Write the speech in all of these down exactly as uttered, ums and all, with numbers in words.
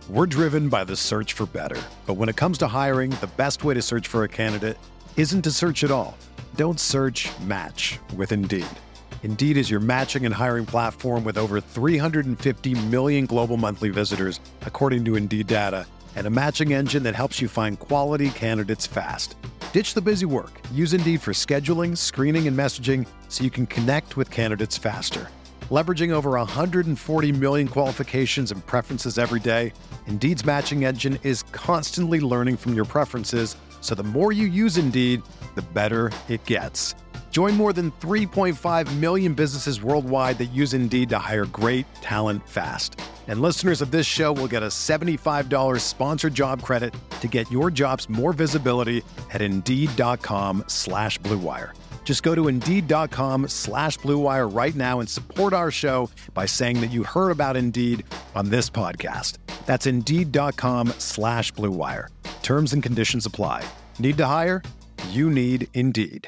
We're driven by the search for better. But when it comes to hiring, the best way to search for a candidate isn't to search at all. Don't search, match with Indeed. Indeed is your matching and hiring platform with over three hundred fifty million global monthly visitors, according to Indeed data, and a matching engine that helps you find quality candidates fast. Ditch the busy work. Use Indeed for scheduling, screening, and messaging so you can connect with candidates faster. Leveraging over one hundred forty million qualifications and preferences every day, Indeed's matching engine is constantly learning from your preferences, so the more you use Indeed, the better it gets. Join more than three point five million businesses worldwide that use Indeed to hire great talent fast. And listeners of this show will get a seventy-five dollars sponsored job credit to get your jobs more visibility at Indeed.com slash Blue Wire. Just go to Indeed.com slash Blue Wire right now and support our show by saying that you heard about Indeed on this podcast. That's Indeed.com slash Blue Wire. Terms and conditions apply. Need to hire? You need Indeed.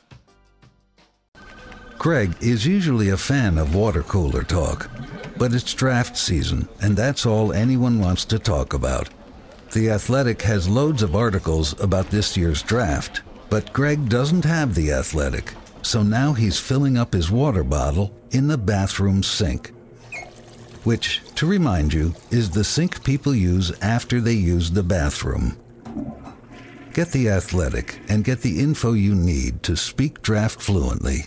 Greg is usually a fan of water cooler talk, but it's draft season, and that's all anyone wants to talk about. The Athletic has loads of articles about this year's draft, but Greg doesn't have The Athletic, so now he's filling up his water bottle in the bathroom sink, which, to remind you, is the sink people use after they use the bathroom. Get The Athletic and get the info you need to speak draft fluently.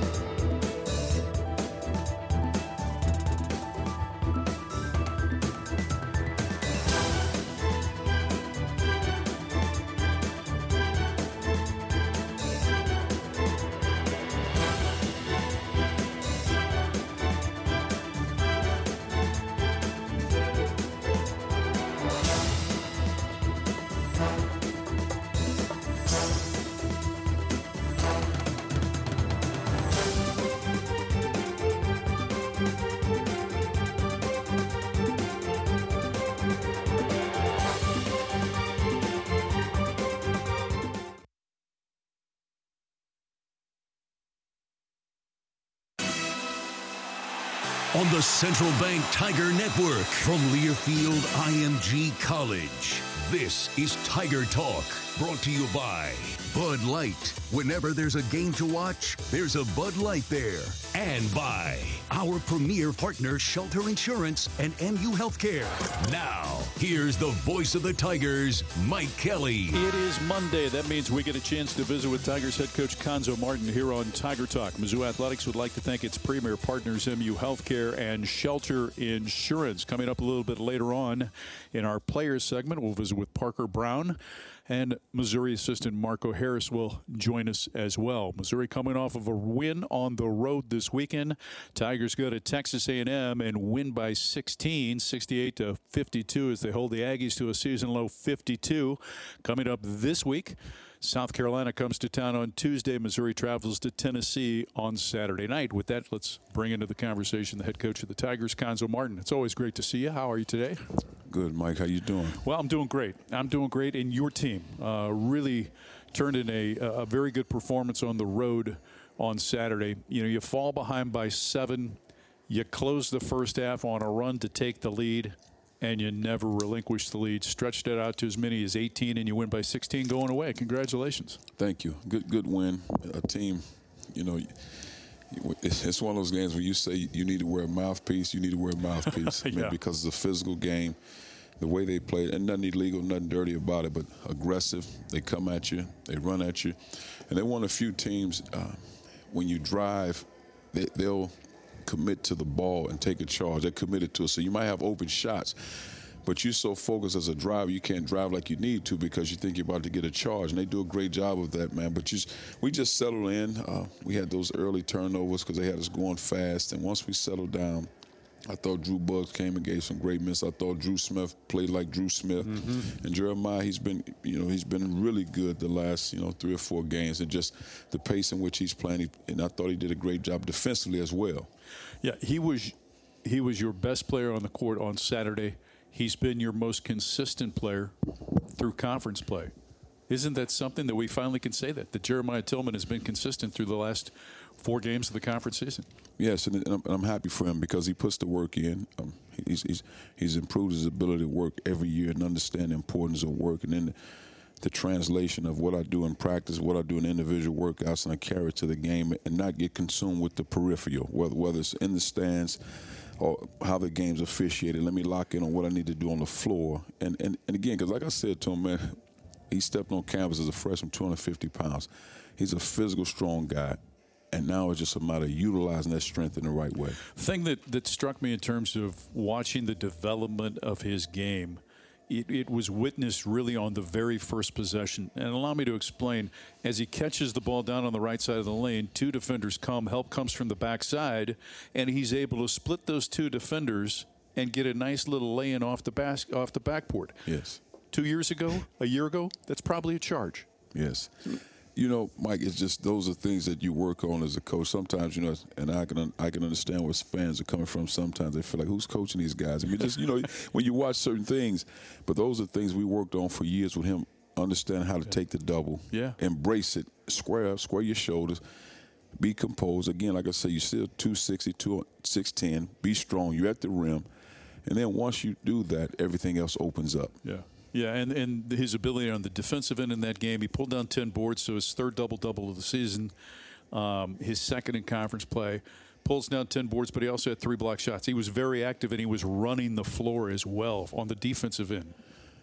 On the Central Bank Tiger Network from Learfield I M G College, this is Tiger Talk, brought to you by Bud Light. Whenever there's a game to watch, there's a Bud Light there. And by our premier partner, Shelter Insurance and M U Healthcare. Now, here's the voice of the Tigers, Mike Kelly. It is Monday. That means we get a chance to visit with Tigers head coach Cuonzo Martin here on Tiger Talk. Mizzou Athletics would like to thank its premier partners, M U Healthcare and Shelter Insurance. Coming up a little bit later on in our players segment, we'll visit with Parker Brown. And Missouri assistant Marco Harris will join us as well. Missouri coming off of a win on the road this weekend. Tigers go to Texas A and M and win by sixteen, sixty-eight to fifty-two, as they hold the Aggies to a season-low fifty-two. Coming up this week, South Carolina comes to town on Tuesday. Missouri travels to Tennessee on Saturday night. With that, let's bring into the conversation the head coach of the Tigers, Cuonzo Martin. It's always great to see you. How are you today? Good, Mike. How you doing? Well, I'm doing great. I'm doing great. And your team uh, really turned in a, a very good performance on the road on Saturday. You know, you fall behind by seven. You close the first half on a run to take the lead, and you never relinquish the lead. Stretched it out to as many as eighteen, and you win by sixteen going away. Congratulations. Thank you. Good, good win. A team, you know, it's one of those games where you say you need to wear a mouthpiece, you need to wear a mouthpiece. Yeah. I mean, because it's a physical game, the way they played, and nothing illegal, nothing dirty about it, but aggressive. They come at you, they run at you. And they're one of the few teams, uh, when you drive, they, they'll commit to the ball and take a charge. They're committed to it. So you might have open shots, but you're so focused as a driver, you can't drive like you need to because you think you're about to get a charge. And they do a great job of that, man. But you, we just settled in. Uh, we had those early turnovers because they had us going fast. And once we settled down, I thought Drew Buggs came and gave some great minutes. I thought Drew Smith played like Drew Smith. Mm-hmm. And Jeremiah, he's been, you know, he's been really good the last, you know, three or four games. And just the pace in which he's playing. He, and I thought he did a great job defensively as well. Yeah, he was he was your best player on the court on Saturday. He's been your most consistent player through conference play. Isn't that something that we finally can say that, that Jeremiah Tillman has been consistent through the last four games of the conference season? Yes, and I'm, and I'm happy for him because he puts the work in. Um, he's, he's he's improved his ability to work every year and understand the importance of work, and then the, the translation of what I do in practice, what I do in individual workouts, and I carry it to the game and not get consumed with the peripheral, whether, whether it's in the stands or how the game's officiated. Let me lock in on what I need to do on the floor. And, and, and again, because like I said to him, man, he stepped on campus as a freshman, two hundred fifty pounds. He's a physical, strong guy. And now it's just a matter of utilizing that strength in the right way. Thing that, that struck me in terms of watching the development of his game, it, it was witnessed really on the very first possession. And allow me to explain, as he catches the ball down on the right side of the lane, two defenders come, help comes from the backside, and he's able to split those two defenders and get a nice little lay-in off the, bas- off the backboard. Yes. Two years ago, a year ago, that's probably a charge. Yes. You know, Mike, it's just those are things that you work on as a coach. Sometimes, you know, and I can I can understand where fans are coming from. Sometimes they feel like, who's coaching these guys? I mean, just, you know, when you watch certain things, but those are things we worked on for years with him, understand how to take the double, yeah, embrace it, square up, square your shoulders, be composed. Again, like I say, you're still two sixty, two ten, be strong, you're at the rim. And then once you do that, everything else opens up. Yeah. Yeah, and, and his ability on the defensive end in that game, he pulled down ten boards, so his third double-double of the season, um, his second in conference play, pulls down ten boards, but he also had three block shots. He was very active, and he was running the floor as well on the defensive end.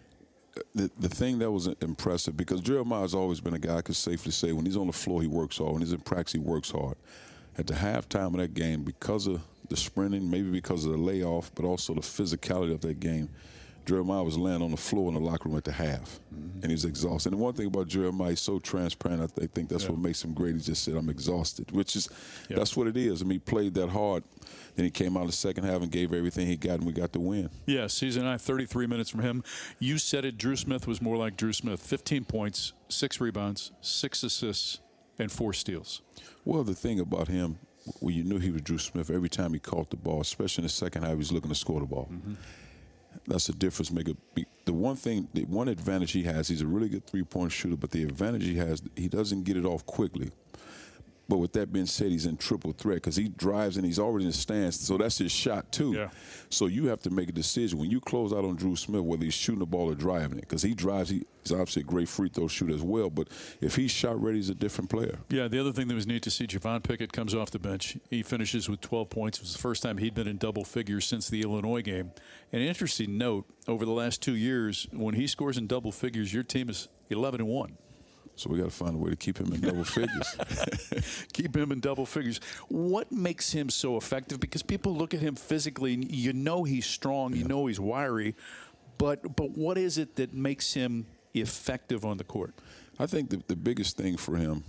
The, the thing that was impressive, because Jeremiah has always been a guy I could safely say when he's on the floor, he works hard. When he's in practice, he works hard. At the halftime of that game, because of the sprinting, maybe because of the layoff, but also the physicality of that game, Jeremiah was laying on the floor in the locker room at the half, mm-hmm. and he was exhausted. And one thing about Jeremiah, he's so transparent. I, th- I think that's yeah. what makes him great. He just said, I'm exhausted, which is, yep. that's what it is. I mean, he played that hard. Then he came out in the second half and gave everything he got, and we got the win. Yeah, season high, thirty-three minutes from him. You said it, Drew Smith was more like Drew Smith. fifteen points, six rebounds, six assists, and four steals. Well, the thing about him, when you knew he was Drew Smith, every time he caught the ball, especially in the second half, he was looking to score the ball. Mm-hmm. That's a difference maker. The one thing, the one advantage he has, he's a really good three-point shooter, but the advantage he has, he doesn't get it off quickly. But with that being said, he's in triple threat because he drives and he's already in the stance, so that's his shot too. Yeah. So you have to make a decision. When you close out on Drew Smith, whether he's shooting the ball or driving it, because he drives, he, he's obviously a great free throw shooter as well, but if he's shot ready, he's a different player. Yeah, the other thing that was neat to see, Javon Pickett comes off the bench. He finishes with twelve points. It was the first time he'd been in double figures since the Illinois game. An interesting note, over the last two years, when he scores in double figures, your team is eleven and one. So we got to find a way to keep him in double figures. Keep him in double figures. What makes him so effective? Because people look at him physically, and you know he's strong, you yeah. know he's wiry, but but what is it that makes him effective on the court? I think the, the biggest thing for him,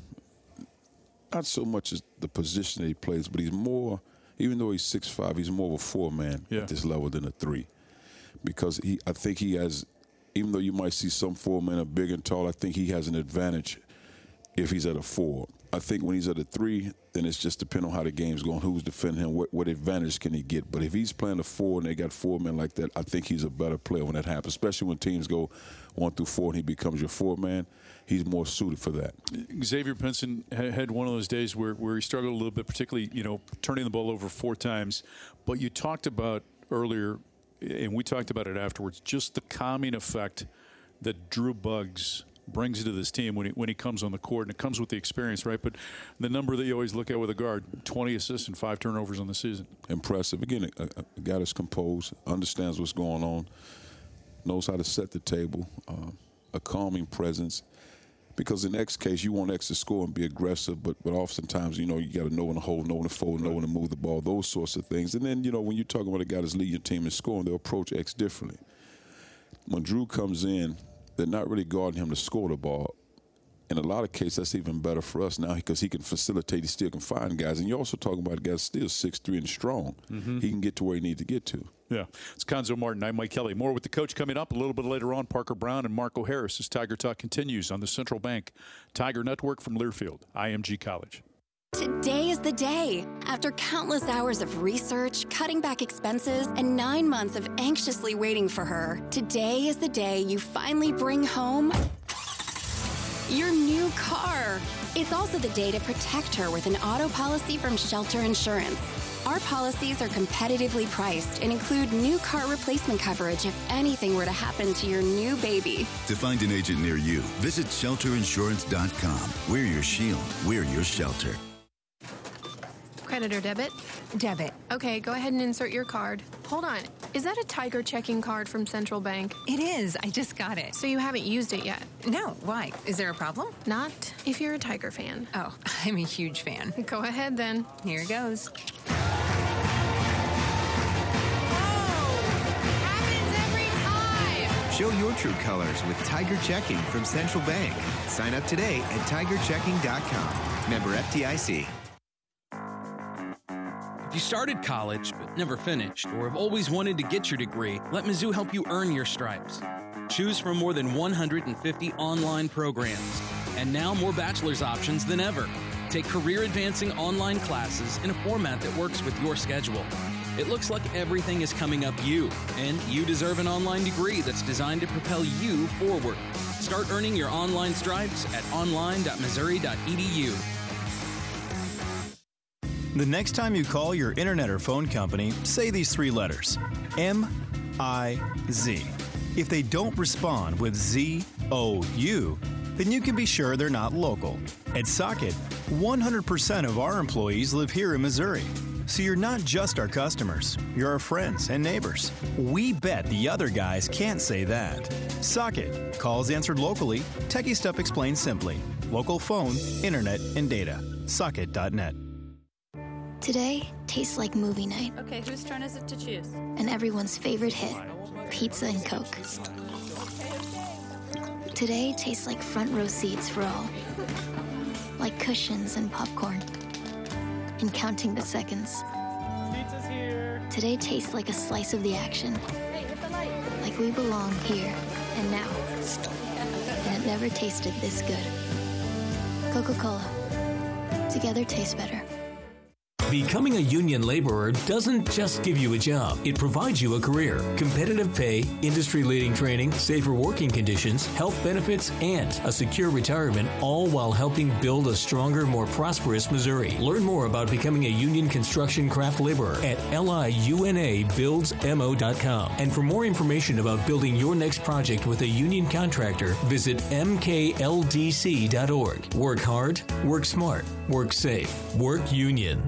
not so much as the position that he plays, but he's more, even though he's six five, he's more of a four-man yeah. at this level than a three. Because he, I think he has, even though you might see some four men are big and tall, I think he has an advantage if he's at a four. I think when he's at a three, then it's just depending on how the game's going, who's defending him, what, what advantage can he get. But if he's playing a four and they got four men like that, I think he's a better player when that happens, especially when teams go one through four and he becomes your four man. He's more suited for that. Xavier Pinson had one of those days where, where he struggled a little bit, particularly, you know, turning the ball over four times. But you talked about earlier, and we talked about it afterwards, just the calming effect that Drew Buggs brings to this team when he when he comes on the court, and it comes with the experience, right? But the number that you always look at with a guard, twenty assists and five turnovers on the season. Impressive. Again, a, a guy that's composed, understands what's going on, knows how to set the table, uh, a calming presence. Because in X case, you want X to score and be aggressive, but but oftentimes, you know, you got to know when to hold, know when to fold, know when to move the ball, those sorts of things. And then, you know, when you're talking about a guy that's leading your team in scoring, they'll approach X differently. When Drew comes in, they're not really guarding him to score the ball. In a lot of cases, that's even better for us now because he can facilitate, he still can find guys. And you're also talking about a guy that's still six three and strong. Mm-hmm. He can get to where he needs to get to. Yeah. It's Cuonzo Martin. I'm Mike Kelly. More with the coach coming up a little bit later on. Parker Brown and Marco Harris as Tiger Talk continues on the Central Bank Tiger Network from Learfield, I M G College. Today is the day. After countless hours of research, cutting back expenses, and nine months of anxiously waiting for her, today is the day you finally bring home your new car. It's also the day to protect her with an auto policy from Shelter Insurance. Our policies are competitively priced and include new car replacement coverage if anything were to happen to your new baby. To find an agent near you, visit shelter insurance dot com. We're your shield. We're your shelter. Credit or debit? Debit. Okay, go ahead and insert your card. Hold on. Is that a Tiger checking card from Central Bank? It is. I just got it. So you haven't used it yet? No. Why? Is there a problem? Not if you're a Tiger fan. Oh, I'm a huge fan. Go ahead then. Here goes. Show your true colors with Tiger Checking from Central Bank. Sign up today at tiger checking dot com. Member F D I C. If you started college but never finished, or have always wanted to get your degree, let Mizzou help you earn your stripes. Choose from more than one hundred fifty online programs, and now more bachelor's options than ever. Take career-advancing online classes in a format that works with your schedule. It looks like everything is coming up you, and you deserve an online degree that's designed to propel you forward. Start earning your online stripes at online dot missouri dot e d u. The next time you call your internet or phone company, say these three letters, M I Z. If they don't respond with Z O U, then you can be sure they're not local. At Socket, one hundred percent of our employees live here in Missouri. So you're not just our customers, you're our friends and neighbors. We bet the other guys can't say that. Socket, calls answered locally, techie stuff explained simply. Local phone, internet, and data. Socket dot net. Today tastes like movie night. Okay, whose turn is it to choose? And everyone's favorite hit, pizza and Coke. Today tastes like front row seats for all. Like cushions and popcorn. And counting the seconds. Pizza's here. Today tastes like a slice of the action. Hey, hit the light. Like we belong here and now. And it never tasted this good. Coca-Cola. Together tastes better. Becoming a union laborer doesn't just give you a job. It provides you a career, competitive pay, industry-leading training, safer working conditions, health benefits, and a secure retirement, all while helping build a stronger, more prosperous Missouri. Learn more about becoming a union construction craft laborer at liuna builds m o dot com. And for more information about building your next project with a union contractor, visit m k l d c dot org. Work hard, work smart, work safe, work union.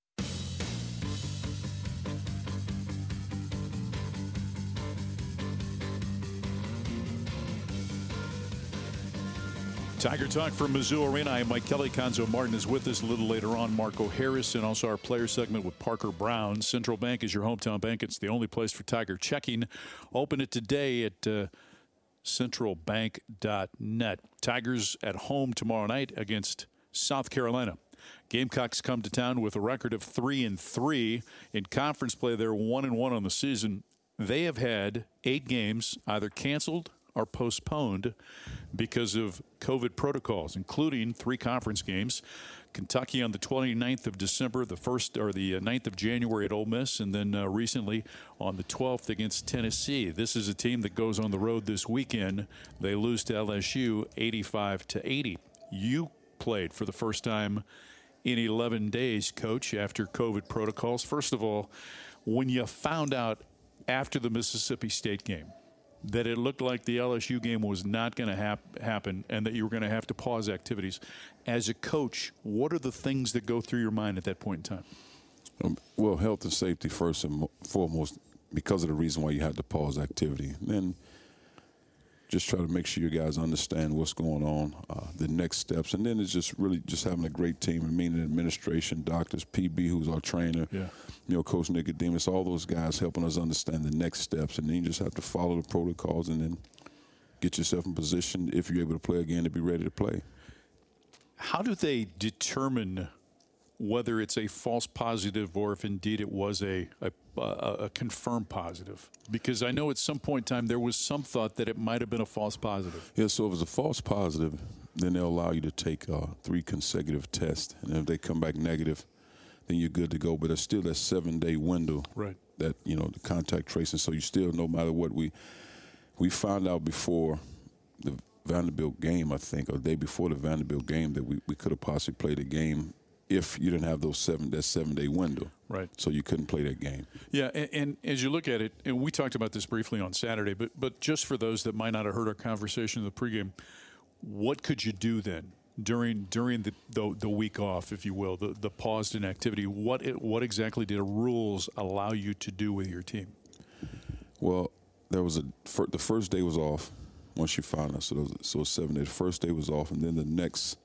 Tiger Talk from Mizzou Arena. I'm Mike Kelly. Conzo Martin is with us a little later on. Marco Harris, and also our player segment with Parker Brown. Central Bank is your hometown bank. It's the only place for Tiger checking. Open it today at uh, central bank dot net. Tigers at home tomorrow night against South Carolina. Gamecocks come to town with a record of three and three in conference play. They're one and one on the season. They have had eight games either canceled or postponed because of COVID protocols, including three conference games. Kentucky on the twenty-ninth of December, the first or the ninth of January at Ole Miss, and then uh, recently on the twelfth against Tennessee. This is a team that goes on the road this weekend. They lose to L S U eighty-five to eighty. You played for the first time in eleven days, Coach, after COVID protocols. First of all, when you found out after the Mississippi State game that it looked like the L S U game was not going to hap- happen and that you were going to have to pause activities, as a coach, what are the things that go through your mind at that point in time? Um, well, health and safety first and foremost, because of the reason why you had to pause activity. And then just try to make sure you guys understand what's going on, uh, the next steps. And then it's just really just having a great team, and meaning administration, doctors, P B, who's our trainer, yeah. you know, Coach Nicodemus, all those guys helping us understand the next steps. And then you just have to follow the protocols and then get yourself in position, if you're able to play again, to be ready to play. How do they determine whether it's a false positive or if indeed it was a, a, a confirmed positive? Because I know at some point in time there was some thought that it might have been a false positive. Yeah, so if it's a false positive, then they'll allow you to take uh, three consecutive tests. And if they come back negative, then you're good to go. But there's still that seven-day window right. that, you know, the contact tracing. So you still, no matter what, we we found out before the Vanderbilt game, I think, or the day before the Vanderbilt game, that we, we could have possibly played a game if you didn't have those seven that seven-day window. Right. So you couldn't play that game. Yeah, and, and as you look at it, and we talked about this briefly on Saturday, but but just for those that might not have heard our conversation in the pregame, what could you do then during during the the, the week off, if you will, the, the paused inactivity? What it, what exactly did the rules allow you to do with your team? Well, there was a the first day was off once you found us, so there was, so seven days. The first day was off, and then the next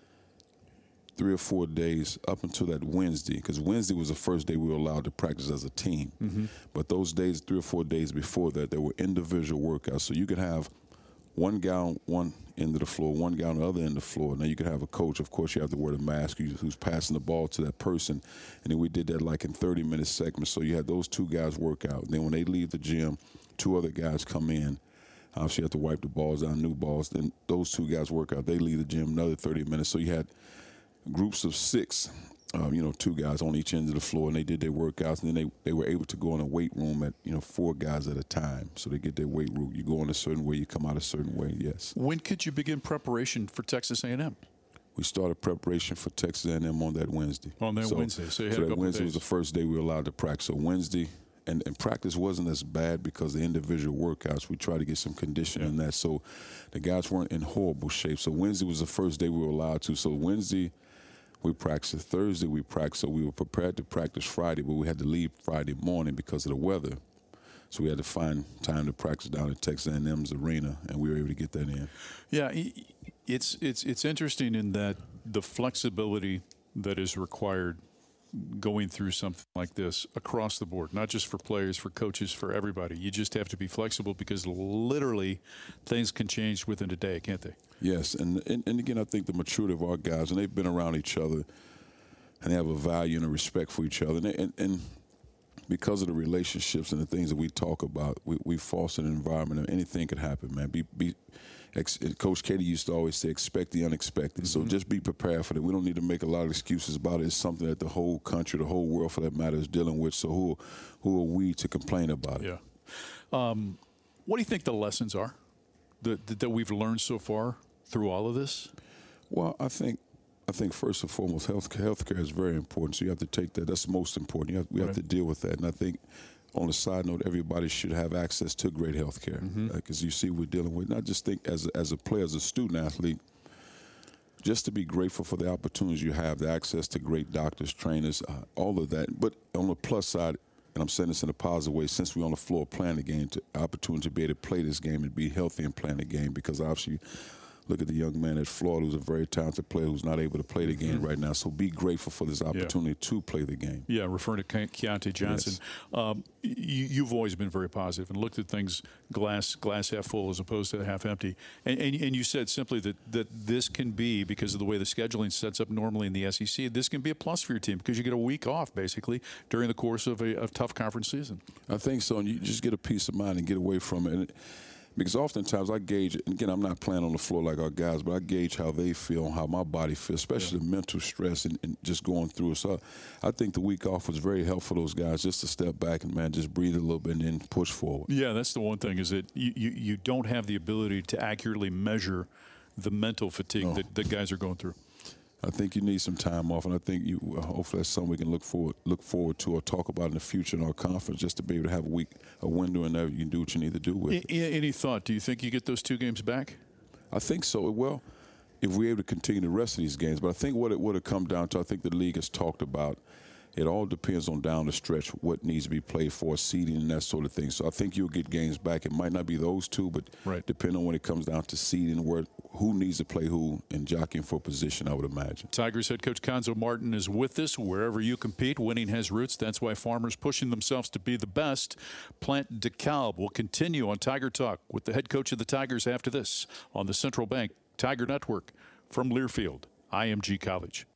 three or four days up until that Wednesday, because Wednesday was the first day we were allowed to practice as a team. Mm-hmm. But those days, three or four days before that, there were individual workouts. So you could have one guy on one end of the floor, one guy on the other end of the floor. Now you could have a coach. Of course, you have to wear the mask who's passing the ball to that person. And then we did that like in thirty-minute segments. So you had those two guys work out. Then when they leave the gym, two other guys come in. Obviously, you have to wipe the balls down, new balls. Then those two guys work out. They leave the gym, another thirty minutes. So you had groups of six, uh, you know, two guys on each end of the floor, and they did their workouts, and then they, they were able to go in a weight room at, you know, four guys at a time. So they get their weight room. You go in a certain way, you come out a certain way, yes. When could you begin preparation for Texas A and M? We started preparation for Texas A and M on that Wednesday. On that so, Wednesday, so you had so a couple that Wednesday days. was the first day we were allowed to practice. So Wednesday, and, and practice wasn't as bad because the individual workouts, we tried to get some conditioning in that. So the guys weren't in horrible shape. So Wednesday was the first day we were allowed to. So Wednesday, we practiced. Thursday we practiced, so we were prepared to practice Friday, but we had to leave Friday morning because of the weather. So we had to find time to practice down at Texas A and M's arena, and we were able to get that in. Yeah, it's it's it's interesting in that the flexibility that is required going through something like this across the board, not just for players, for coaches, for everybody. You just have to be flexible because literally things can change within a day, can't they? Yes, and, and and again, I think the maturity of our guys, and they've been around each other, and they have a value and a respect for each other. And, and, and because of the relationships and the things that we talk about, we, we foster an environment of anything could happen, man. Be, be, ex, Coach Katie used to always say, expect the unexpected. Mm-hmm. So just be prepared for that. We don't need to make a lot of excuses about it. It's something that the whole country, the whole world for that matter, is dealing with. So who, who are we to complain about it? Yeah. Um, what do you think the lessons are that, that we've learned so far through all of this? Well, I think I think first and foremost, health healthcare is very important. So you have to take that. That's most important. You have, we have right. to deal with that. And I think on a side note, everybody should have access to great health care. Because mm-hmm. uh, you see we're dealing with, not just think as a, as a player, as a student athlete, just to be grateful for the opportunities you have, the access to great doctors, trainers, uh, all of that. But on the plus side, and I'm saying this in a positive way, since we're on the floor playing the game, the opportunity to be able to play this game and be healthy and playing the game, because obviously look at the young man at Florida who's a very talented player who's not able to play the game mm-hmm. right now. So be grateful for this opportunity yeah. to play the game. Yeah, referring to Ke- Keontae Johnson. Yes. Um, you, you've always been very positive and looked at things glass glass half full as opposed to half empty. And, and, and you said simply that, that this can be, because of the way the scheduling sets up normally in the S E C, this can be a plus for your team because you get a week off, basically, during the course of a, a tough conference season. I think so, and you just get a peace of mind and get away from it. And because oftentimes I gauge, and again, I'm not playing on the floor like our guys, but I gauge how they feel, how my body feels, especially yeah. the mental stress and, and just going through it. So I think the week off was very helpful for those guys just to step back and, man, just breathe a little bit and then push forward. Yeah, that's the one thing is that you, you, you don't have the ability to accurately measure the mental fatigue no. that, that guys are going through. I think you need some time off, and I think you uh, hopefully that's something we can look forward look forward to or talk about in the future in our conference, just to be able to have a week, a window in there you can do what you need to do with it. Any thought? Do you think you get those two games back? I think so. Well, if we're able to continue the rest of these games, but I think what it would have come down to, I think the league has talked about, it all depends on down the stretch what needs to be played for, seeding and that sort of thing. So I think you'll get games back. It might not be those two, but right. depending on when it comes down to seeding, where who needs to play who and jockeying for position, I would imagine. Tigers head coach Cuonzo Martin is with us. Wherever you compete, winning has roots. That's why farmers pushing themselves to be the best plant DeKalb. Will continue on Tiger Talk with the head coach of the Tigers after this on the Central Bank Tiger Network from Learfield, I M G College.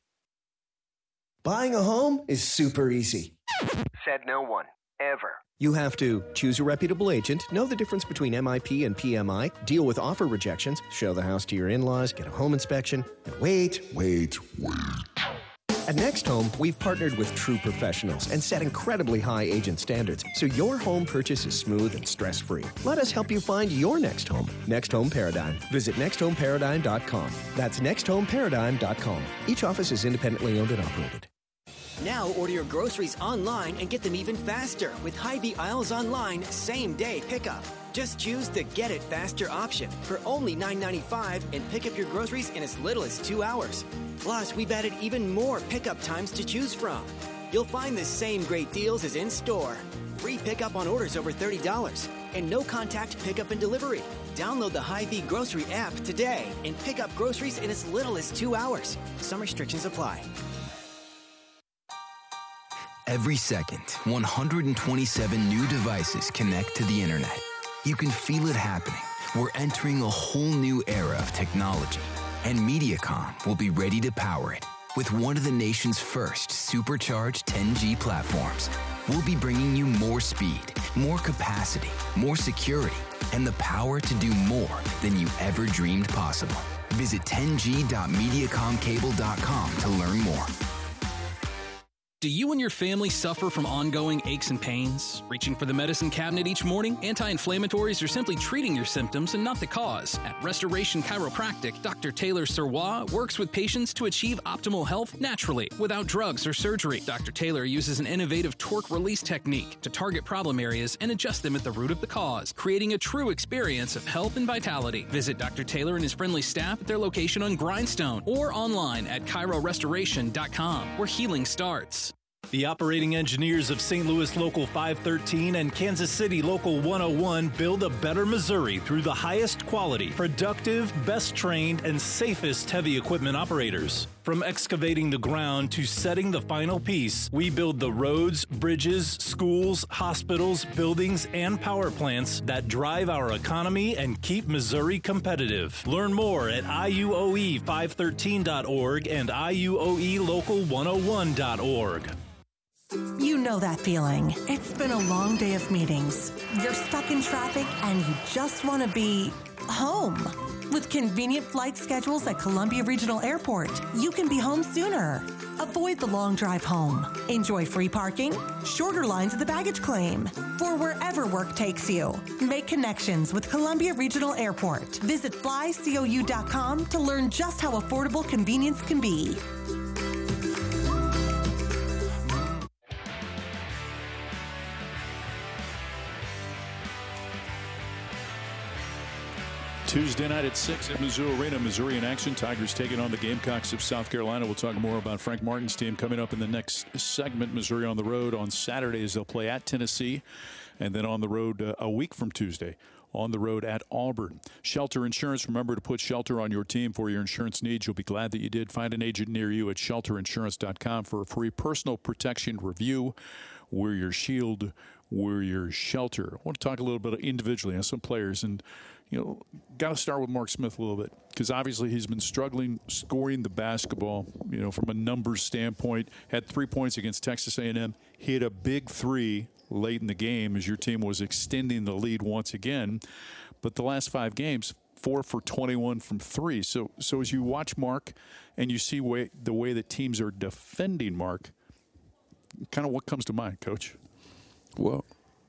Buying a home is super easy. Said no one, ever. You have to choose a reputable agent, know the difference between M I P and P M I, deal with offer rejections, show the house to your in-laws, get a home inspection, and wait, wait, wait. At Next Home, we've partnered with true professionals and set incredibly high agent standards, so your home purchase is smooth and stress-free. Let us help you find your next home. Next Home Paradigm. Visit next home paradigm dot com. That's next home paradigm dot com. Each office is independently owned and operated. Now order your groceries online and get them even faster with Hy-Vee Aisles Online same-day pickup. Just choose the Get It Faster option for only nine ninety-five and pick up your groceries in as little as two hours. Plus, we've added even more pickup times to choose from. You'll find the same great deals as in-store. Free pickup on orders over thirty dollars and no-contact pickup and delivery. Download the Hy-Vee Grocery app today and pick up groceries in as little as two hours. Some restrictions apply. Every second, one hundred twenty-seven new devices connect to the internet. You can feel it happening. We're entering a whole new era of technology, and MediaCom will be ready to power it with one of the nation's first supercharged ten G platforms. We'll be bringing you more speed, more capacity, more security, and the power to do more than you ever dreamed possible. Visit ten G dot mediacom cable dot com to learn more. Do you and your family suffer from ongoing aches and pains? Reaching for the medicine cabinet each morning? Anti-inflammatories are simply treating your symptoms and not the cause. At Restoration Chiropractic, Doctor Taylor Serwa works with patients to achieve optimal health naturally, without drugs or surgery. Doctor Taylor uses an innovative torque release technique to target problem areas and adjust them at the root of the cause, creating a true experience of health and vitality. Visit Doctor Taylor and his friendly staff at their location on Grindstone or online at chiro restoration dot com, where healing starts. The operating engineers of Saint Louis Local five thirteen and Kansas City Local one oh one build a better Missouri through the highest quality, productive, best trained, and safest heavy equipment operators. From excavating the ground to setting the final piece, we build the roads, bridges, schools, hospitals, buildings, and power plants that drive our economy and keep Missouri competitive. Learn more at I U O E five thirteen dot org and I U O E local one oh one dot org. You know that feeling. It's been a long day of meetings. You're stuck in traffic and you just want to be home. With convenient flight schedules at Columbia Regional Airport, you can be home sooner. Avoid the long drive home. Enjoy free parking, shorter lines at the baggage claim, for wherever work takes you. Make connections with Columbia Regional Airport. Visit fly cou dot com to learn just how affordable convenience can be. Tuesday night at six at Mizzou Arena. Missouri in action. Tigers taking on the Gamecocks of South Carolina. We'll talk more about Frank Martin's team coming up in the next segment. Missouri on the road on Saturdays. They'll play at Tennessee, and then on the road uh, a week from Tuesday on the road at Auburn. Shelter Insurance. Remember to put shelter on your team for your insurance needs. You'll be glad that you did. Find an agent near you at shelter insurance dot com for a free personal protection review. We're your shield. We're your shelter. I want to talk a little bit individually on some players, and you know, got to start with Mark Smith a little bit, because obviously he's been struggling scoring the basketball, you know, from a numbers standpoint. Had three points against Texas A and M. Hit a big three late in the game as your team was extending the lead once again. But the last five games, four for twenty-one from three. So, so as you watch Mark and you see way, the way that teams are defending Mark, kind of what comes to mind, Coach? Well,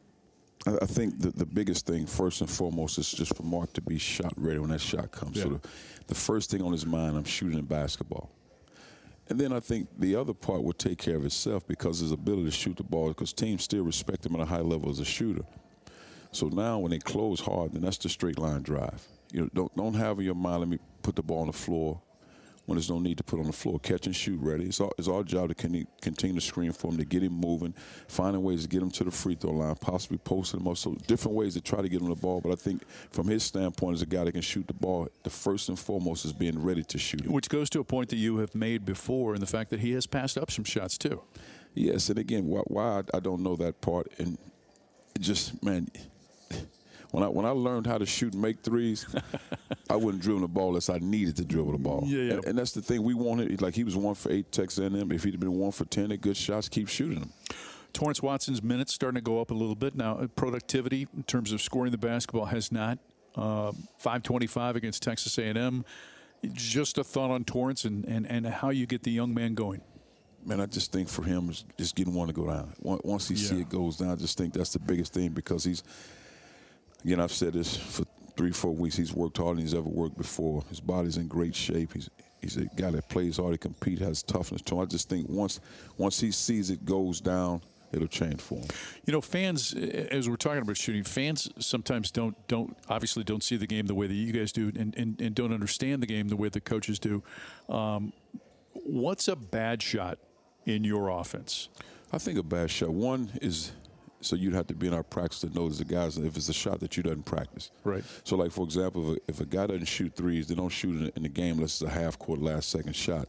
I think the, the biggest thing, first and foremost, is just for Mark to be shot ready when that shot comes. Yeah. So the, the first thing on his mind, I'm shooting a basketball. And then I think the other part will take care of itself, because his ability to shoot the ball, because teams still respect him at a high level as a shooter. So now when they close hard, then that's the straight line drive. You know, don't, don't have in your mind, let me put the ball on the floor when there's no need to put on the floor. Catch and shoot ready. It's our, it's our job to continue to screen for him, to get him moving, finding ways to get him to the free throw line, possibly posting him up. So different ways to try to get him the ball. But I think from his standpoint, as a guy that can shoot the ball, the first and foremost is being ready to shoot it. Which goes to a point that you have made before, and the fact that he has passed up some shots too. Yes, and again, why, why I don't know that part. And it just, man, When I when I learned how to shoot and make threes, I wouldn't dribble the ball unless I needed to dribble the ball. Yeah, yeah. And, and that's the thing. We wanted, like he was one for eight Texas A and M. If he'd been one for ten at good shots, keep shooting them. Torrance Watson's minutes starting to go up a little bit now. Productivity in terms of scoring the basketball has not. Uh, five twenty-five against Texas A and M. Just a thought on Torrance and, and, and how you get the young man going. Man, I just think for him, it's just getting one to go down. Once he yeah. see it goes down, I just think that's the biggest thing because he's, again, I've said this for three, four weeks. He's worked harder than he's ever worked before. His body's in great shape. He's he's a guy that plays hard, he competes, has toughness to him. I just think once once he sees it goes down, it'll change for him. You know, fans, as we're talking about shooting, fans sometimes don't don't obviously don't see the game the way that you guys do, and and, and don't understand the game the way the coaches do. Um, what's a bad shot in your offense? I think a bad shot. One is, so you'd have to be in our practice to notice the guys if it's a shot that you doesn't practice. Right. So, like, for example, if a, if a guy doesn't shoot threes, they don't shoot in, in the game unless it's a half-court, last-second shot.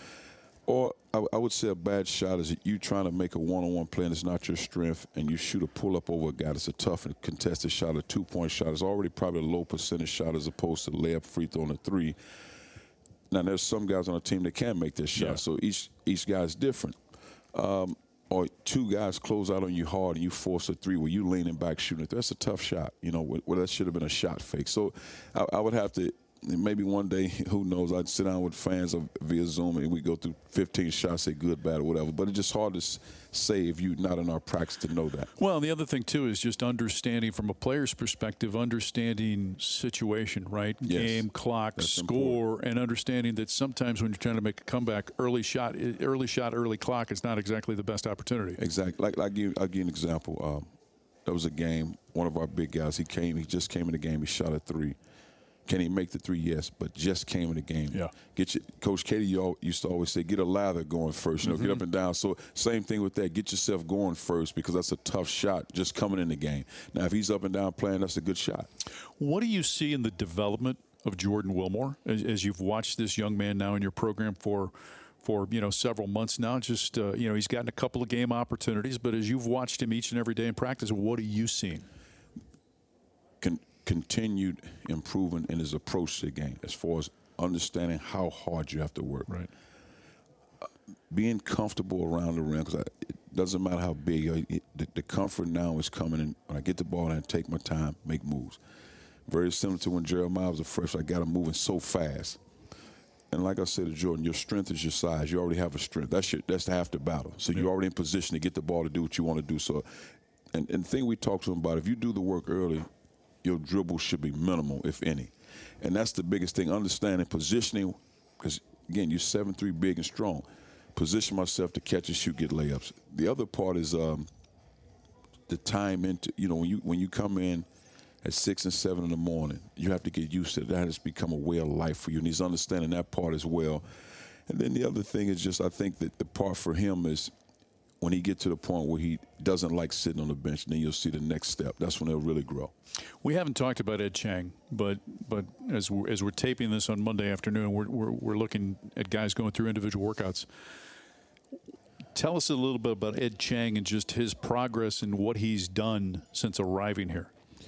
Or I, I would say a bad shot is you trying to make a one-on-one play and it's not your strength, and you shoot a pull-up over a guy that's a tough and contested shot, a two-point shot. It's already probably a low percentage shot as opposed to the layup, free throw, and a three. Now, there's some guys on a team that can make this shot, yeah. so each each guy is different. Um, or two guys close out on you hard and you force a three where you leaning back shooting it. That's a tough shot, you know, where that should have been a shot fake. So I, I would have to, maybe one day, who knows, I'd sit down with fans of, via Zoom and we go through fifteen shots, say good, bad, or whatever. But it's just hard to say if you're not in our practice to know that. Well, and the other thing, too, is just understanding from a player's perspective, understanding situation, right? Yes. Game, clock, That's score, important. And understanding that sometimes when you're trying to make a comeback, early shot, early shot, early clock is not exactly the best opportunity. Exactly. Like, like I'll, give, I'll give you an example. Um, there was a game, one of our big guys, he came, he just came in the game, he shot a three. Can he make the three? Yes, but just came in the game. Yeah. Get your, Coach Katie used to always say, get a lather going first. You know, mm-hmm. get up and down. So same thing with that. Get yourself going first because that's a tough shot just coming in the game. Now, if he's up and down playing, that's a good shot. What do you see in the development of Jordan Wilmore as, as you've watched this young man now in your program for, for you know, several months now? Just, uh, you know, he's gotten a couple of game opportunities, but as you've watched him each and every day in practice, what are you seeing? Can continued improvement in his approach to the game as far as understanding how hard you have to work. Right. Uh, being comfortable around the rim, because it doesn't matter how big, it, it, the, the comfort now is coming in. When I get the ball and I take my time, make moves. Very similar to when Jeremiah was a freshman, I got him moving so fast. And like I said to Jordan, your strength is your size. You already have a strength. That's your, that's half the battle. So yeah. you're already in position to get the ball to do what you want to do. So, and, and the thing we talked to him about, if you do the work early, your dribble should be minimal, if any. And that's the biggest thing, understanding positioning, because, again, you're seven three, big and strong. Position myself to catch and shoot, get layups. The other part is um, the time into, you know, when you when you come in at six and seven in the morning, you have to get used to it. That has become a way of life for you, and he's understanding that part as well. And then the other thing is just I think that the part for him is when he gets to the point where he doesn't like sitting on the bench, then you'll see the next step. That's when they'll really grow. We haven't talked about Ed Chang, but but as we're, as we're taping this on Monday afternoon, we're, we're we're looking at guys going through individual workouts. Tell us a little bit about Ed Chang and just his progress and what he's done since arriving here.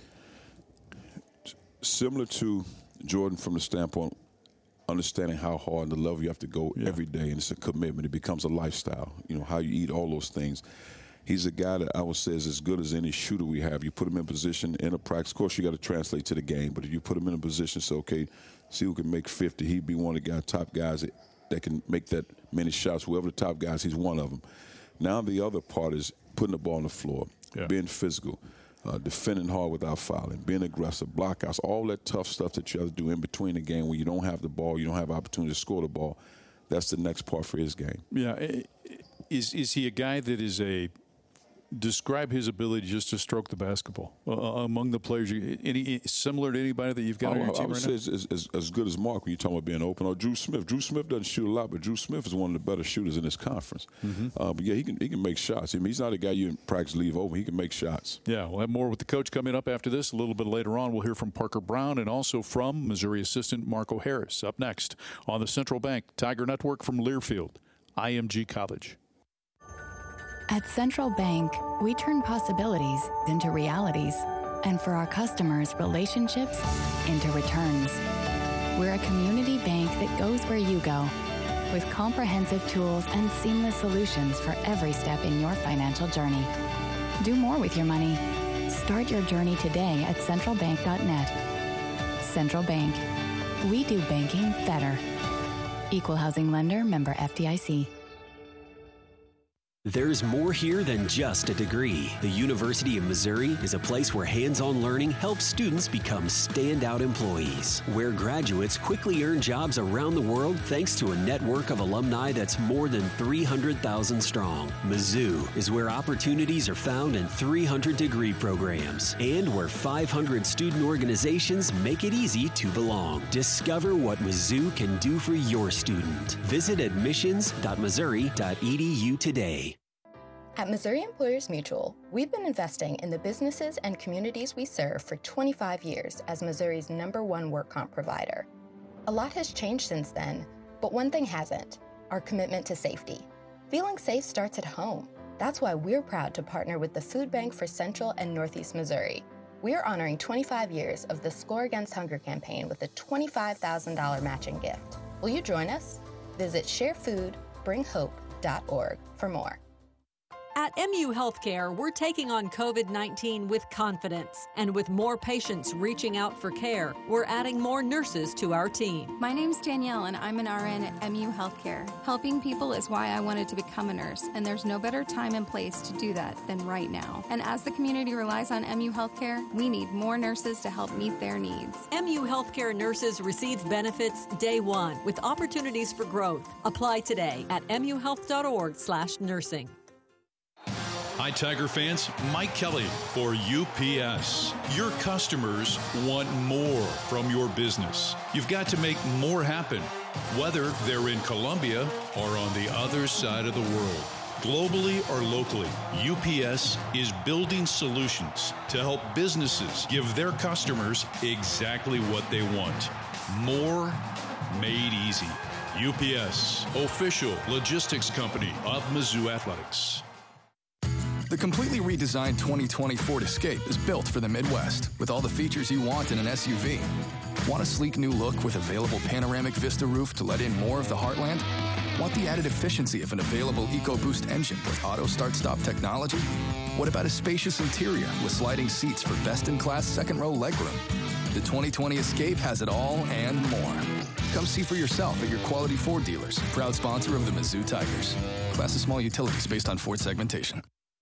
Similar to Jordan from the standpoint, understanding how hard and the level you have to go yeah. every day, and it's a commitment. It becomes a lifestyle, you know, how you eat, all those things. He's a guy that I would say is as good as any shooter we have. You put him in position in a practice. Of course, you got to translate to the game, but if you put him in a position, say, okay, see who can make fifty, he'd be one of the guys, top guys that, that can make that many shots. Whoever the top guys, he's one of them. Now the other part is putting the ball on the floor, yeah. being physical, uh, defending hard without fouling, being aggressive, blockouts, all that tough stuff that you have to do in between the game when you don't have the ball, you don't have opportunity to score the ball. That's the next part for his game. Yeah. Is, is he a guy that is a – describe his ability just to stroke the basketball uh, among the players. Any similar to anybody that you've got on your team right now? I would say it's, it's, it's as good as Mark when you're talking about being open. Or Drew Smith. Drew Smith doesn't shoot a lot, but Drew Smith is one of the better shooters in this conference. Mm-hmm. uh, but, yeah, he can he can make shots. I mean, he's not a guy you in practice leave open. He can make shots. Yeah, we'll have more with the coach coming up after this. A little bit later on, we'll hear from Parker Brown and also from Missouri assistant Marco Harris. Up next on the Central Bank Tiger Network from Learfield, I M G College. At Central Bank, we turn possibilities into realities, and for our customers, relationships into returns. We're a community bank that goes where you go, with comprehensive tools and seamless solutions for every step in your financial journey. Do more with your money. Start your journey today at central bank dot net. Central Bank. We do banking better. Equal housing lender, member F D I C. There's more here than just a degree. The University of Missouri is a place where hands-on learning helps students become standout employees, where graduates quickly earn jobs around the world thanks to a network of alumni that's more than three hundred thousand strong. Mizzou is where opportunities are found in three hundred degree programs and where five hundred student organizations make it easy to belong. Discover what Mizzou can do for your student. Visit admissions dot missouri dot e d u today. At Missouri Employers Mutual, we've been investing in the businesses and communities we serve for twenty-five years as Missouri's number one work comp provider. A lot has changed since then, but one thing hasn't: our commitment to safety. Feeling safe starts at home. That's why we're proud to partner with the Food Bank for Central and Northeast Missouri. We're honoring twenty-five years of the Score Against Hunger campaign with a twenty-five thousand dollars matching gift. Will you join us? Visit share food bring hope dot org for more. At M U Healthcare, we're taking on COVID nineteen with confidence. And with more patients reaching out for care, we're adding more nurses to our team. My name's Danielle, and I'm an R N at M U Healthcare. Helping people is why I wanted to become a nurse, and there's no better time and place to do that than right now. And as the community relies on M U Healthcare, we need more nurses to help meet their needs. M U Healthcare nurses receive benefits day one with opportunities for growth. Apply today at m u health dot org slash nursing. Hi, Tiger fans. Mike Kelly for U P S. Your customers want more from your business. You've got to make more happen, whether they're in Columbia or on the other side of the world. Globally or locally, U P S is building solutions to help businesses give their customers exactly what they want. More made easy. U P S, official logistics company of Mizzou Athletics. The completely redesigned twenty twenty Ford Escape is built for the Midwest with all the features you want in an S U V. Want a sleek new look with available panoramic Vista roof to let in more of the heartland? Want the added efficiency of an available EcoBoost engine with auto start-stop technology? What about a spacious interior with sliding seats for best-in-class second-row legroom? The twenty twenty Escape has it all and more. Come see for yourself at your quality Ford dealers. Proud sponsor of the Mizzou Tigers. Class of small utilities based on Ford segmentation.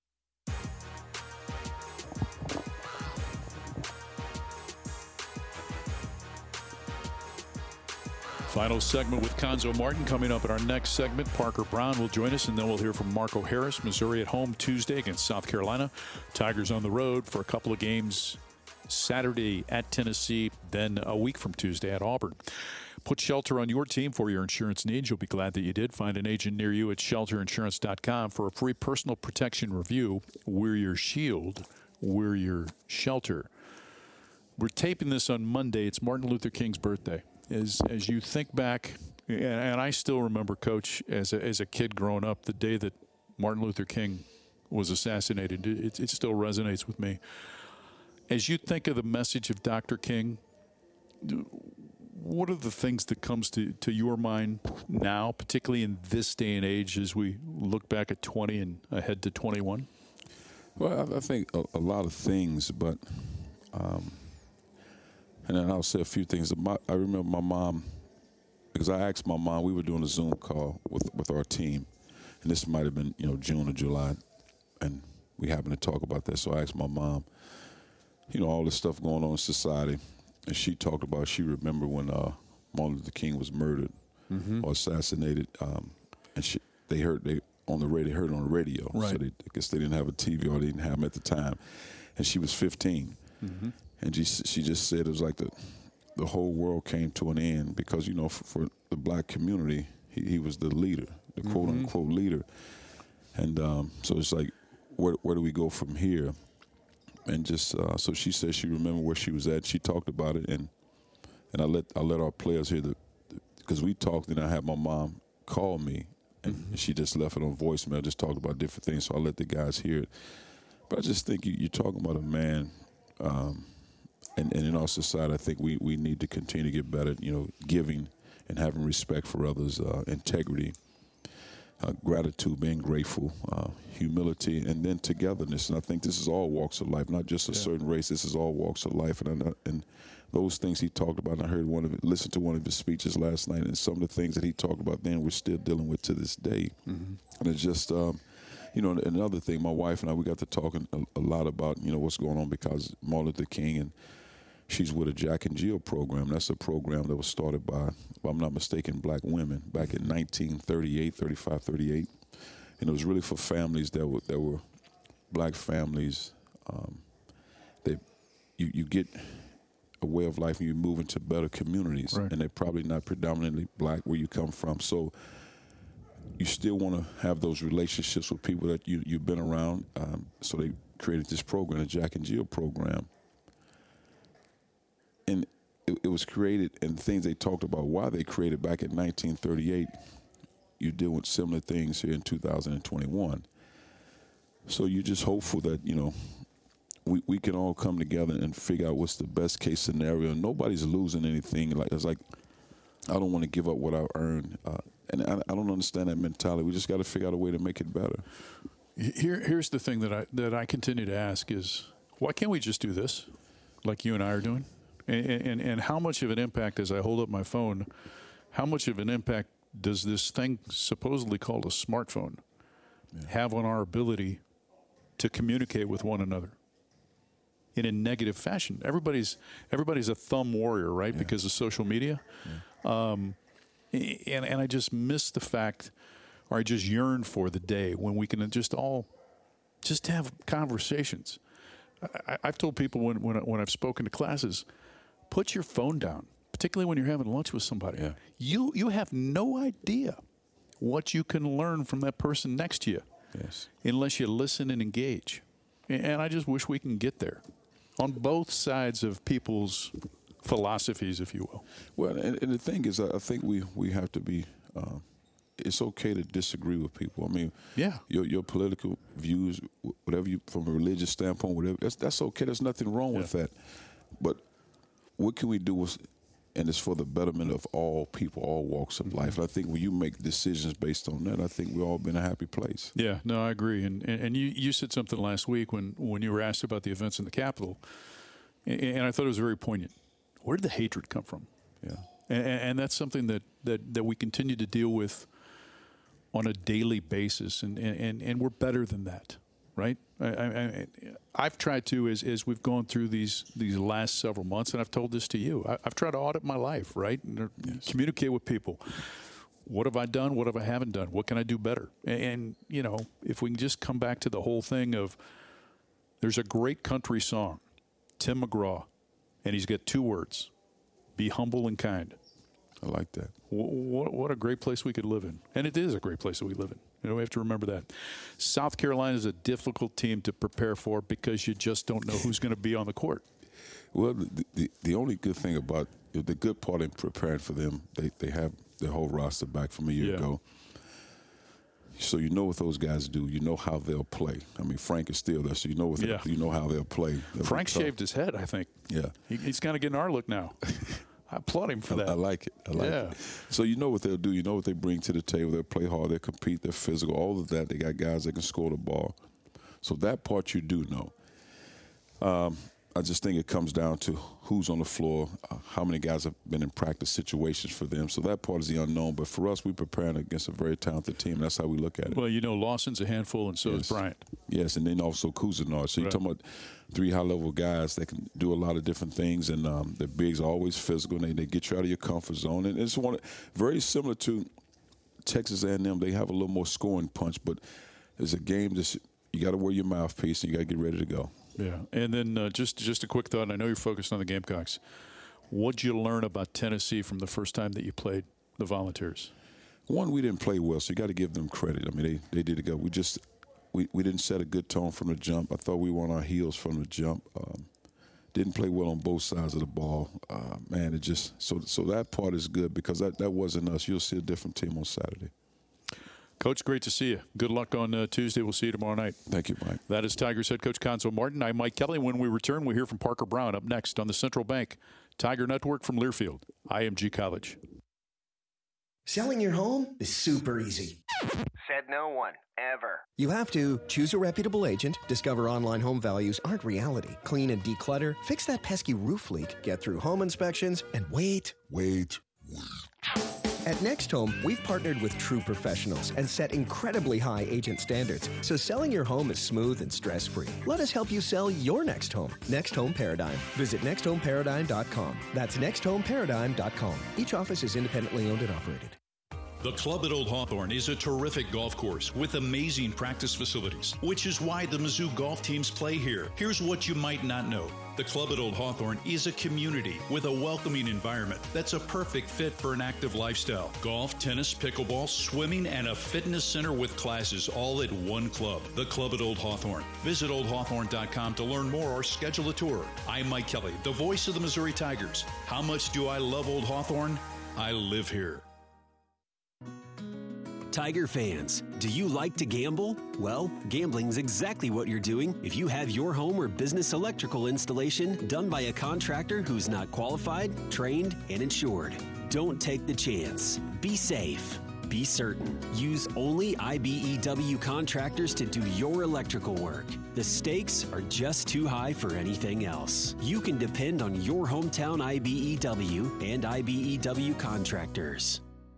Final segment with Cuonzo Martin coming up in our next segment. Parker Brown will join us, and then we'll hear from Marco Harris. Missouri at home Tuesday against South Carolina. Tigers on the road for a couple of games Saturday at Tennessee, then a week from Tuesday at Auburn. Put shelter on your team for your insurance needs. You'll be glad that you did. Find an agent near you at shelter insurance dot com for a free personal protection review. We're your shield. We're your shelter. We're taping this on Monday. It's Martin Luther King's birthday. As as you think back, and I still remember, Coach, as a, as a kid growing up, the day that Martin Luther King was assassinated, it, it still resonates with me. As you think of the message of Doctor King, what are the things that comes to, to your mind now, particularly in this day and age, as we look back at twenty and ahead to twenty-one? Well, I, I think a, a lot of things, but um, and then I'll say a few things. My, I remember my mom, because I asked my mom, we were doing a Zoom call with, with our team, and this might have been, you know, June or July, and we happened to talk about that. So I asked my mom, you know, all this stuff going on in society, and she talked about, she remembered when uh, Martin Luther King was murdered mm-hmm. or assassinated, um, and she, they heard they on the radio, they heard it on the radio. Right. So they, I guess they didn't have a T V or they didn't have them at the time, and she was fifteen. Mm-hmm. And she, she just said it was like the the whole world came to an end because, you know, for, for the black community, he, he was the leader, the mm-hmm. quote-unquote leader. And um, so it's like, where where do we go from here? And just uh, so she said she remembered where she was at. She talked about it, and and I let I let our players hear the because we talked, and I had my mom call me, and mm-hmm. she just left it on voicemail, just talked about different things. So I let the guys hear it. But I just think you, you're talking about a man. Um, And, and in our society, I think we, we need to continue to get better, you know, giving and having respect for others, uh, integrity, uh, gratitude, being grateful, uh, humility, and then togetherness. And I think this is all walks of life, not just a yeah. certain race. This is all walks of life. And I, and those things he talked about, and I heard one of it, listened to one of his speeches last night, and some of the things that he talked about then we're still dealing with to this day. Mm-hmm. And it's just, um, you know, another thing, my wife and I, we got to talking a, a lot about, you know, what's going on because Martin Luther King, and she's with a Jack and Jill program. That's a program that was started by, if I'm not mistaken, black women back in nineteen thirty-eight, thirty-five, thirty-eight. And it was really for families that were, that were black families. Um, they, you, you get a way of life and you move into better communities. Right. And they're probably not predominantly black where you come from. So you still want to have those relationships with people that you, you've been around. Um, so they created this program, the Jack and Jill program. And it, it was created, and things they talked about why they created back in nineteen thirty-eight, you deal with similar things here in two thousand twenty-one. So you're just hopeful that, you know, we, we can all come together and figure out what's the best case scenario. Nobody's losing anything. Like it's like, I don't want to give up what I earned. Uh, and I, I don't understand that mentality. We just got to figure out a way to make it better. Here, here's the thing that I that I continue to ask is, why can't we just do this like you and I are doing? And, and, and how much of an impact, as I hold up my phone, how much of an impact does this thing supposedly called a smartphone yeah. have on our ability to communicate with one another in a negative fashion? Everybody's everybody's a thumb warrior, right, yeah. because of social media. Yeah. Um, and, and I just miss the fact, or I just yearn for the day when we can just all just have conversations. I, I've told people when, when, when I've spoken to classes, put your phone down, particularly when you're having lunch with somebody. Yeah. You you have no idea what you can learn from that person next to you yes. unless you listen and engage. And I just wish we can get there on both sides of people's philosophies, if you will. Well, and, and the thing is, I think we, we have to be um, – it's okay to disagree with people. I mean, yeah. your your political views, whatever you – from a religious standpoint, whatever, that's, that's okay. There's nothing wrong yeah. with that. But what can we do with – and it's for the betterment of all people, all walks of life. And I think when you make decisions based on that, I think we've all been in a happy place. Yeah, no, I agree. And and, and you, you said something last week when, when you were asked about the events in the Capitol, and, and I thought it was very poignant. Where did the hatred come from? Yeah. And, and that's something that, that, that we continue to deal with on a daily basis, and, and, and we're better than that, right? I, I, I've tried to, as, as we've gone through these these last several months, and I've told this to you, I, I've tried to audit my life, right? And yes. communicate with people. What have I done? What have I haven't done? What can I do better? And, and, you know, if we can just come back to the whole thing of, there's a great country song, Tim McGraw, and he's got two words, be humble and kind. I like that. What, what a great place we could live in. And it is a great place that we live in. You know, we have to remember that. South Carolina is a difficult team to prepare for because you just don't know who's going to be on the court. Well, the, the the only good thing about the good part in preparing for them, they, they have their whole roster back from a year yeah. ago. So you know what those guys do. You know how they'll play. I mean, Frank is still there, so you know what yeah. you know how they'll play. They'll Frank shaved his head, I think. Yeah, he, he's kind of getting our look now. I applaud him for I, that. I like it. I like yeah. it. So you know what they'll do. You know what they bring to the table. They'll play hard. They'll compete. They're physical. All of that. They got guys that can score the ball. So that part you do know. Um, I just think it comes down to who's on the floor, uh, how many guys have been in practice situations for them. So that part is the unknown. But for us, we're preparing against a very talented team. That's how we look at it. Well, you know, Lawson's a handful, and so yes. is Bryant. Yes, and then also Cousineau. So you're right. talking about three high-level guys that can do a lot of different things, and um, the bigs are always physical, and they, they get you out of your comfort zone. And it's one very similar to Texas A and M. They have a little more scoring punch, but it's a game that you got to wear your mouthpiece, and you got to get ready to go. Yeah, and then uh, just just a quick thought. I know you're focused on the Gamecocks. What'd you learn about Tennessee from the first time that you played the Volunteers? One, we didn't play well, so you got to give them credit. I mean, they, they did it good. We just we, we didn't set a good tone from the jump. I thought we were on our heels from the jump. Um, didn't play well on both sides of the ball. Uh, man, it just so so that part is good because that, that wasn't us. You'll see a different team on Saturday. Coach, great to see you. Good luck on uh, Tuesday. We'll see you tomorrow night. Thank you, Mike. That is Tigers head coach Cuonzo Martin. I'm Mike Kelly. When we return, we'll hear from Parker Brown up next on the Central Bank Tiger Network from Learfield, I M G College. Selling your home is super easy. Said no one, ever. You have to choose a reputable agent, discover online home values aren't reality, clean and declutter, fix that pesky roof leak, get through home inspections, and wait, wait, wait. At Next Home, we've partnered with true professionals and set incredibly high agent standards, so selling your home is smooth and stress-free. Let us help you sell your next home. Next Home Paradigm. Visit next home paradigm dot com. That's next home paradigm dot com. Each office is independently owned and operated. The Club at Old Hawthorne is a terrific golf course with amazing practice facilities, which is why the Mizzou golf teams play here. Here's what you might not know. The Club at Old Hawthorne is a community with a welcoming environment that's a perfect fit for an active lifestyle. Golf, tennis, pickleball, swimming, and a fitness center with classes all at one club. The Club at Old Hawthorne. Visit old hawthorne dot com to learn more or schedule a tour. I'm Mike Kelly, the voice of the Missouri Tigers. How much do I love Old Hawthorne? I live here. Tiger fans, do you like to gamble? Well, gambling's exactly what you're doing if you have your home or business electrical installation done by a contractor who's not qualified, trained, and insured. Don't take the chance. Be safe. Be certain. Use only I B E W contractors to do your electrical work. The stakes are just too high for anything else. You can depend on your hometown I B E W and I B E W contractors.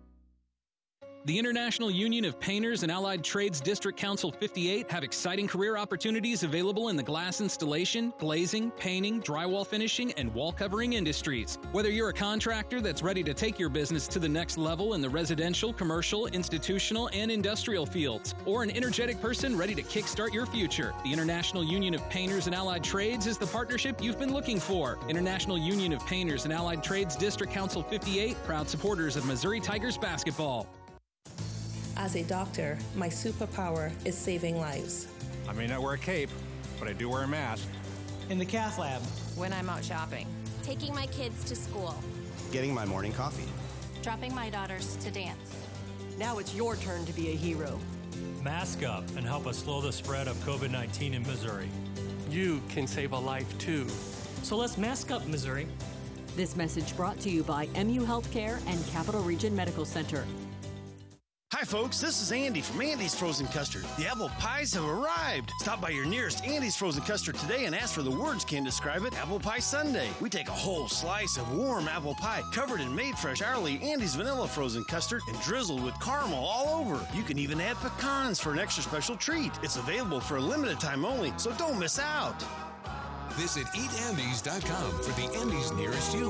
The International Union of Painters and Allied Trades District Council fifty-eight have exciting career opportunities available in the glass installation, glazing, painting, drywall finishing, and wall covering industries. Whether you're a contractor that's ready to take your business to the next level in the residential, commercial, institutional, and industrial fields, or an energetic person ready to kickstart your future, the International Union of Painters and Allied Trades is the partnership you've been looking for. International Union of Painters and Allied Trades District Council fifty-eight, proud supporters of Missouri Tigers basketball. As a doctor, my superpower is saving lives. I may not wear a cape, but I do wear a mask. In the cath lab. When I'm out shopping. Taking my kids to school. Getting my morning coffee. Dropping my daughters to dance. Now it's your turn to be a hero. Mask up and help us slow the spread of COVID nineteen in Missouri. You can save a life too. So let's mask up, Missouri. This message brought to you by M U Healthcare and Capital Region Medical Center. Hi folks, this is Andy from Andy's Frozen Custard. The apple pies have arrived. Stop by your nearest Andy's Frozen Custard today and ask for the words can describe it, Apple Pie Sundae. We take a whole slice of warm apple pie covered in made fresh hourly Andy's Vanilla Frozen Custard and drizzled with caramel all over. You can even add pecans for an extra special treat. It's available for a limited time only, so don't miss out. Visit eat andys dot com for the Andy's nearest you.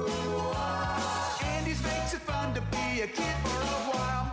Andy's makes it fun to be a kid for a while.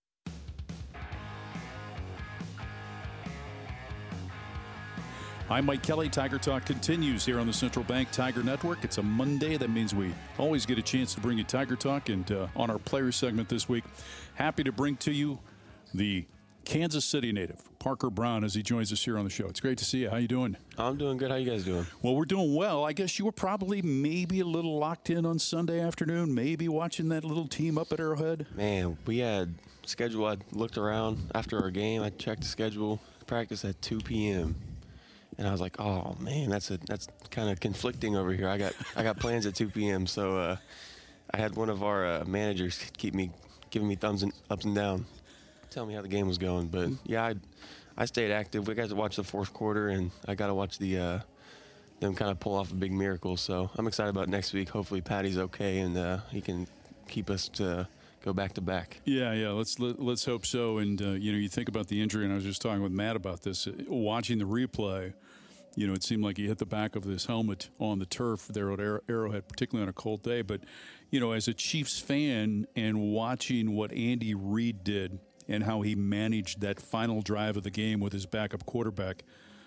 I'm Mike Kelly. Tiger Talk continues here on the Central Bank Tiger Network. It's a Monday. That means we always get a chance to bring you Tiger Talk. And uh, on our player segment this week, happy to bring to you the Kansas City native, Parker Brown, as he joins us here on the show. It's great to see you. How you doing? I'm doing good. How you guys doing? Well, we're doing well. I guess you were probably maybe a little locked in on Sunday afternoon, maybe watching that little team up at Arrowhead. Man, we had schedule. I looked around after our game. I checked the schedule. Practice at two p.m. And I was like, oh man, that's a that's kind of conflicting over here. I got I got plans at two p.m. So uh, I had one of our uh, managers keep me giving me thumbs and ups and down, tell me how the game was going. But yeah, I I stayed active. We got to watch the fourth quarter, and I got to watch the uh, them kind of pull off a big miracle. So I'm excited about next week. Hopefully Patty's okay and uh, he can keep us to go back to back. Yeah, yeah. Let's let, let's hope so. And uh, you know, you think about the injury, and I was just talking with Matt about this. Uh, watching the replay, you know, it seemed like he hit the back of his helmet on the turf there at Arrowhead, particularly on a cold day. But you know, as a Chiefs fan and watching what Andy Reid did and how he managed that final drive of the game with his backup quarterback.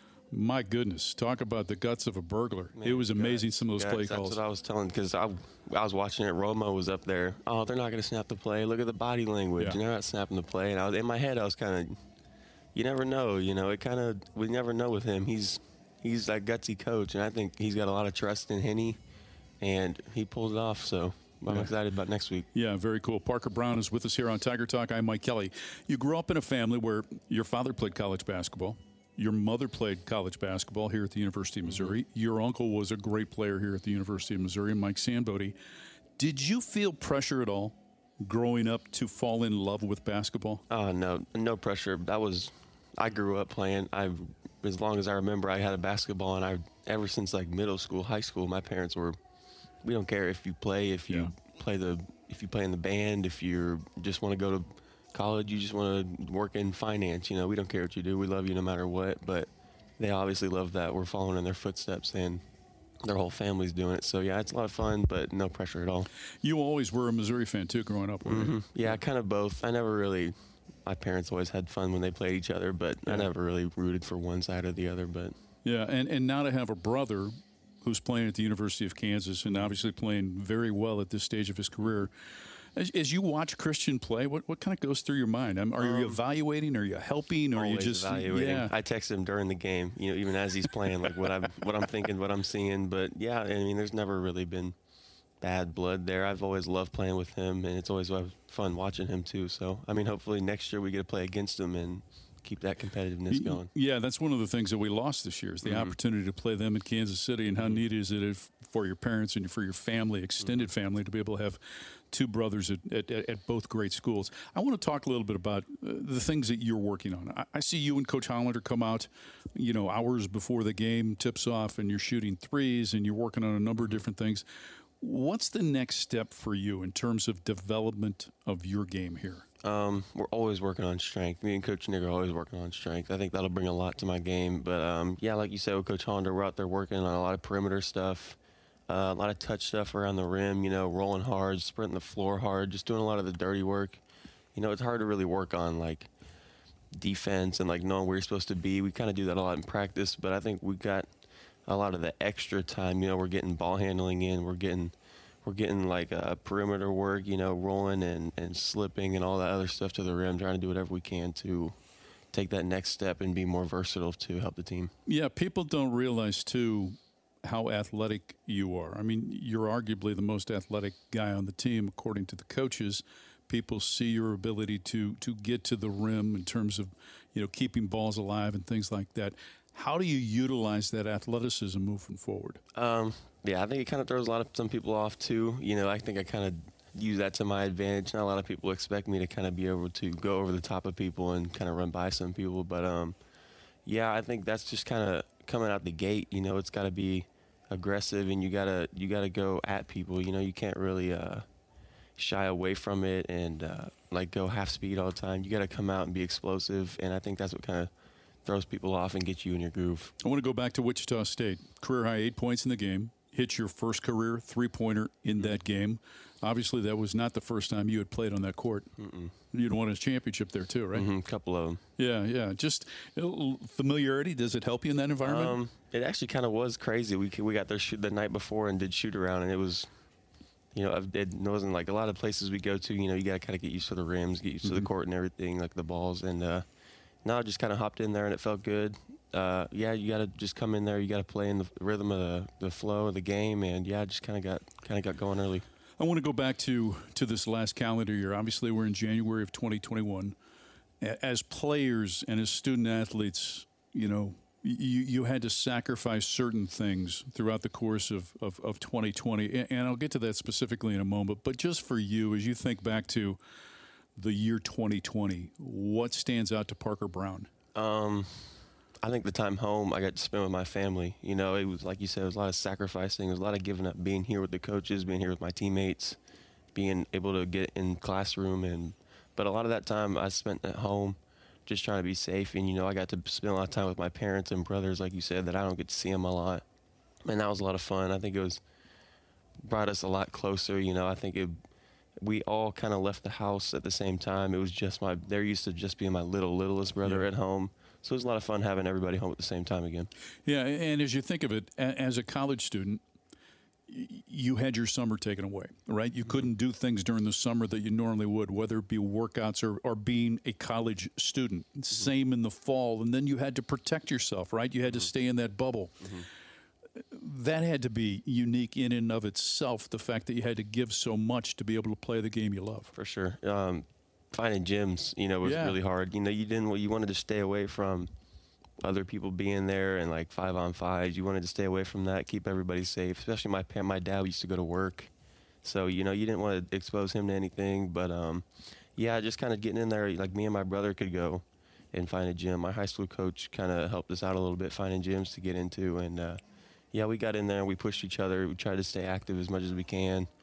My goodness, talk about the guts of a burglar. Man, it was amazing, some of those guys, play that's calls. That's what I was telling, because I, I was watching it. Romo was up there. Oh, they're not going to snap the play. Look at the body language. Yeah. And they're not snapping the play. And I was, in my head, I was kind of, you never know. You know, it kind of, we never know with him. He's he's that gutsy coach, and I think he's got a lot of trust in Henne, and he pulled it off. So I'm yeah. excited about next week. Yeah, very cool. Parker Brown is with us here on Tiger Talk. I'm Mike Kelly. You grew up in a family where your father played college basketball. Your mother played college basketball here at the University of Missouri. Mm-hmm. Your uncle was a great player here at the University of Missouri, Mike Sandbody. Did you feel pressure at all growing up to fall in love with basketball? Oh, no, no pressure. That was, I grew up playing. I, as long as I remember, I had a basketball, and I, ever since like middle school, high school, my parents were, we don't care if you play, if you yeah. play the if you play in the band, if you just want to go to college, you just want to work in finance, you know, we don't care what you do. We love you no matter what. But they obviously love that we're following in their footsteps, and their whole family's doing it. So, yeah, it's a lot of fun, but no pressure at all. You always were a Missouri fan, too, growing up, weren't mm-hmm. you? Yeah, kind of both. I never really – my parents always had fun when they played each other, but yeah. I never really rooted for one side or the other. But Yeah, and, and now to have a brother who's playing at the University of Kansas and obviously playing very well at this stage of his career, as, as you watch Christian play, what, what kind of goes through your mind? Um, are um, you evaluating? Are you helping? Or are you just evaluating? Yeah. I text him during the game, you know, even as he's playing, like what I'm what I'm thinking, what I'm seeing. But yeah, I mean, there's never really been bad blood there. I've always loved playing with him, and it's always fun watching him too. So I mean, hopefully next year we get to play against him and keep that competitiveness going. Yeah, that's one of the things that we lost this year is the mm-hmm. opportunity to play them in Kansas City, and how mm-hmm. neat is it if, for your parents and for your family, extended mm-hmm. family, to be able to have two brothers at, at, at both great schools. I want to talk a little bit about uh, the things that you're working on. I, I see you and Coach Hollander come out, you know, hours before the game tips off, and you're shooting threes, and you're working on a number of different things. What's the next step for you in terms of development of your game here? Um, we're always working on strength. Me and Coach Nick are always working on strength. I think that'll bring a lot to my game. But, um, yeah, like you said with Coach Hollander, we're out there working on a lot of perimeter stuff, uh, a lot of touch stuff around the rim, you know, rolling hard, sprinting the floor hard, just doing a lot of the dirty work. You know, it's hard to really work on, like, defense and, like, knowing where you're supposed to be. We kind of do that a lot in practice, but I think we got a lot of the extra time. You know, we're getting ball handling in. We're getting – We're getting, like, uh, perimeter work, you know, rolling and, and slipping and all that other stuff to the rim, trying to do whatever we can to take that next step and be more versatile to help the team. Yeah, people don't realize, too, how athletic you are. I mean, you're arguably the most athletic guy on the team, according to the coaches. People see your ability to, to get to the rim in terms of, you know, keeping balls alive and things like that. How do you utilize that athleticism moving forward? Um, yeah, I think it kind of throws a lot of some people off too. You know, I think I kind of use that to my advantage. Not a lot of people expect me to kind of be able to go over the top of people and kind of run by some people. But, um, yeah, I think that's just kind of coming out the gate. You know, it's got to be aggressive, and you gotta you gotta go at people. You know, you can't really uh, shy away from it and uh, like go half speed all the time. You got to come out and be explosive, and I think that's what kind of throws people off and gets you in your groove. I want to go back to Wichita State. Career high eight points in the game. Hit your first career three-pointer in that game. Obviously, that was not the first time you had played on that court. Mm-mm. You'd won a championship there too, right? Mm-hmm, a couple of them. Yeah, yeah. Just familiarity, does it help you in that environment? Um, it actually kind of was crazy. We we got there shoot the night before and did shoot around, and it was, you know, it wasn't like a lot of places we go to, you know, you got to kind of get used to the rims, get used mm-hmm. to the court and everything, like the balls. And uh, now I just kind of hopped in there, and it felt good. Uh, yeah, you got to just come in there. You got to play in the rhythm of the, the flow of the game, and yeah, I just kind of got kind of got going early. I want to go back to to this last calendar year. Obviously, we're in January of twenty twenty-one. As players and as student athletes, you know, you you had to sacrifice certain things throughout the course of of, of twenty twenty, and I'll get to that specifically in a moment. But just for you, as you think back to the year twenty twenty, what stands out to Parker Brown? Um. I think the time home I got to spend with my family. You know, it was like you said, it was a lot of sacrificing. It was a lot of giving up, being here with the coaches, being here with my teammates, being able to get in classroom. And but a lot of that time I spent at home just trying to be safe. And, you know, I got to spend a lot of time with my parents and brothers, like you said, that I don't get to see them a lot. And that was a lot of fun. I think it was brought us a lot closer. You know, I think it, we all kind of left the house at the same time. It was just my, they're used to just being my little, littlest brother yeah. at home. So it was a lot of fun having everybody home at the same time again. Yeah, and as you think of it, as a college student, you had your summer taken away, right? You couldn't do things during the summer that you normally would, whether it be workouts or, or being a college student. Mm-hmm. Same in the fall. And then you had to protect yourself, right? You had mm-hmm. to stay in that bubble. Mm-hmm. That had to be unique in and of itself, the fact that you had to give so much to be able to play the game you love. For sure. Um, Finding gyms, you know, was yeah. really hard. You know, you didn't, you wanted to stay away from other people being there and like five on fives. You wanted to stay away from that, keep everybody safe. Especially my parent, my dad used to go to work, so you know, you didn't want to expose him to anything. But um, yeah, just kind of getting in there. Like me and my brother could go and find a gym. My high school coach kind of helped us out a little bit finding gyms to get into, and uh, yeah, we got in there and we pushed each other. We tried to stay active as much as we can.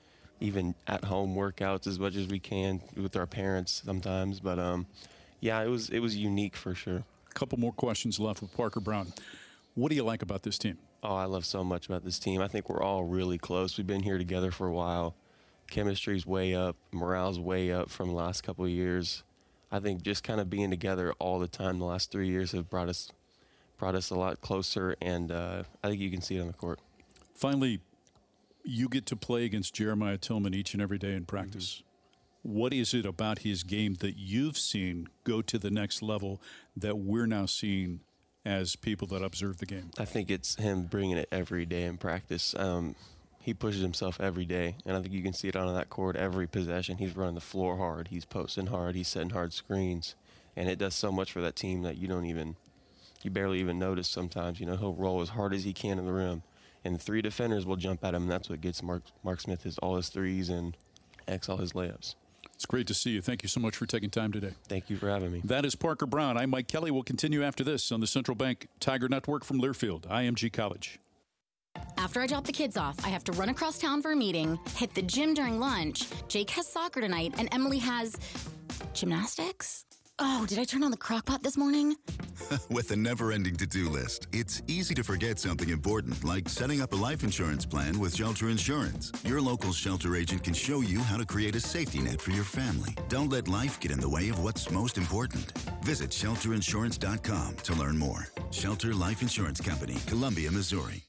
even at-home workouts as much as we can with our parents sometimes. But, um, yeah, it was it was unique for sure. A couple more questions left with Parker Braun. What do you like about this team? Oh, I love so much about this team. I think we're all really close. We've been here together for a while. Chemistry's way up. Morale's way up from the last couple of years. I think just kind of being together all the time the last three years have brought us brought us a lot closer, and uh, I think you can see it on the court. Finally, you get to play against Jeremiah Tillman each and every day in practice. Mm-hmm. What is it about his game that you've seen go to the next level that we're now seeing as people that observe the game? I think it's him bringing it every day in practice. Um, he pushes himself every day, and I think you can see it on that court every possession. He's running the floor hard. He's posting hard. He's setting hard screens, and it does so much for that team that you don't even, you barely even notice sometimes. You know, he'll roll as hard as he can in the rim, and three defenders will jump at him, and that's what gets Mark, Mark Smith his all his threes and X all his layups. It's great to see you. Thank you so much for taking time today. Thank you for having me. That is Parker Braun. I'm Mike Kelly. We'll continue after this on the Central Bank Tiger Network from Learfield, I M G College. After I drop the kids off, I have to run across town for a meeting, hit the gym during lunch. Jake has soccer tonight, and Emily has gymnastics? Oh, did I turn on the crock pot this morning? With a never-ending to-do list, it's easy to forget something important, like setting up a life insurance plan with Shelter Insurance. Your local Shelter agent can show you how to create a safety net for your family. Don't let life get in the way of what's most important. Visit shelter insurance dot com to learn more. Shelter Life Insurance Company, Columbia, Missouri.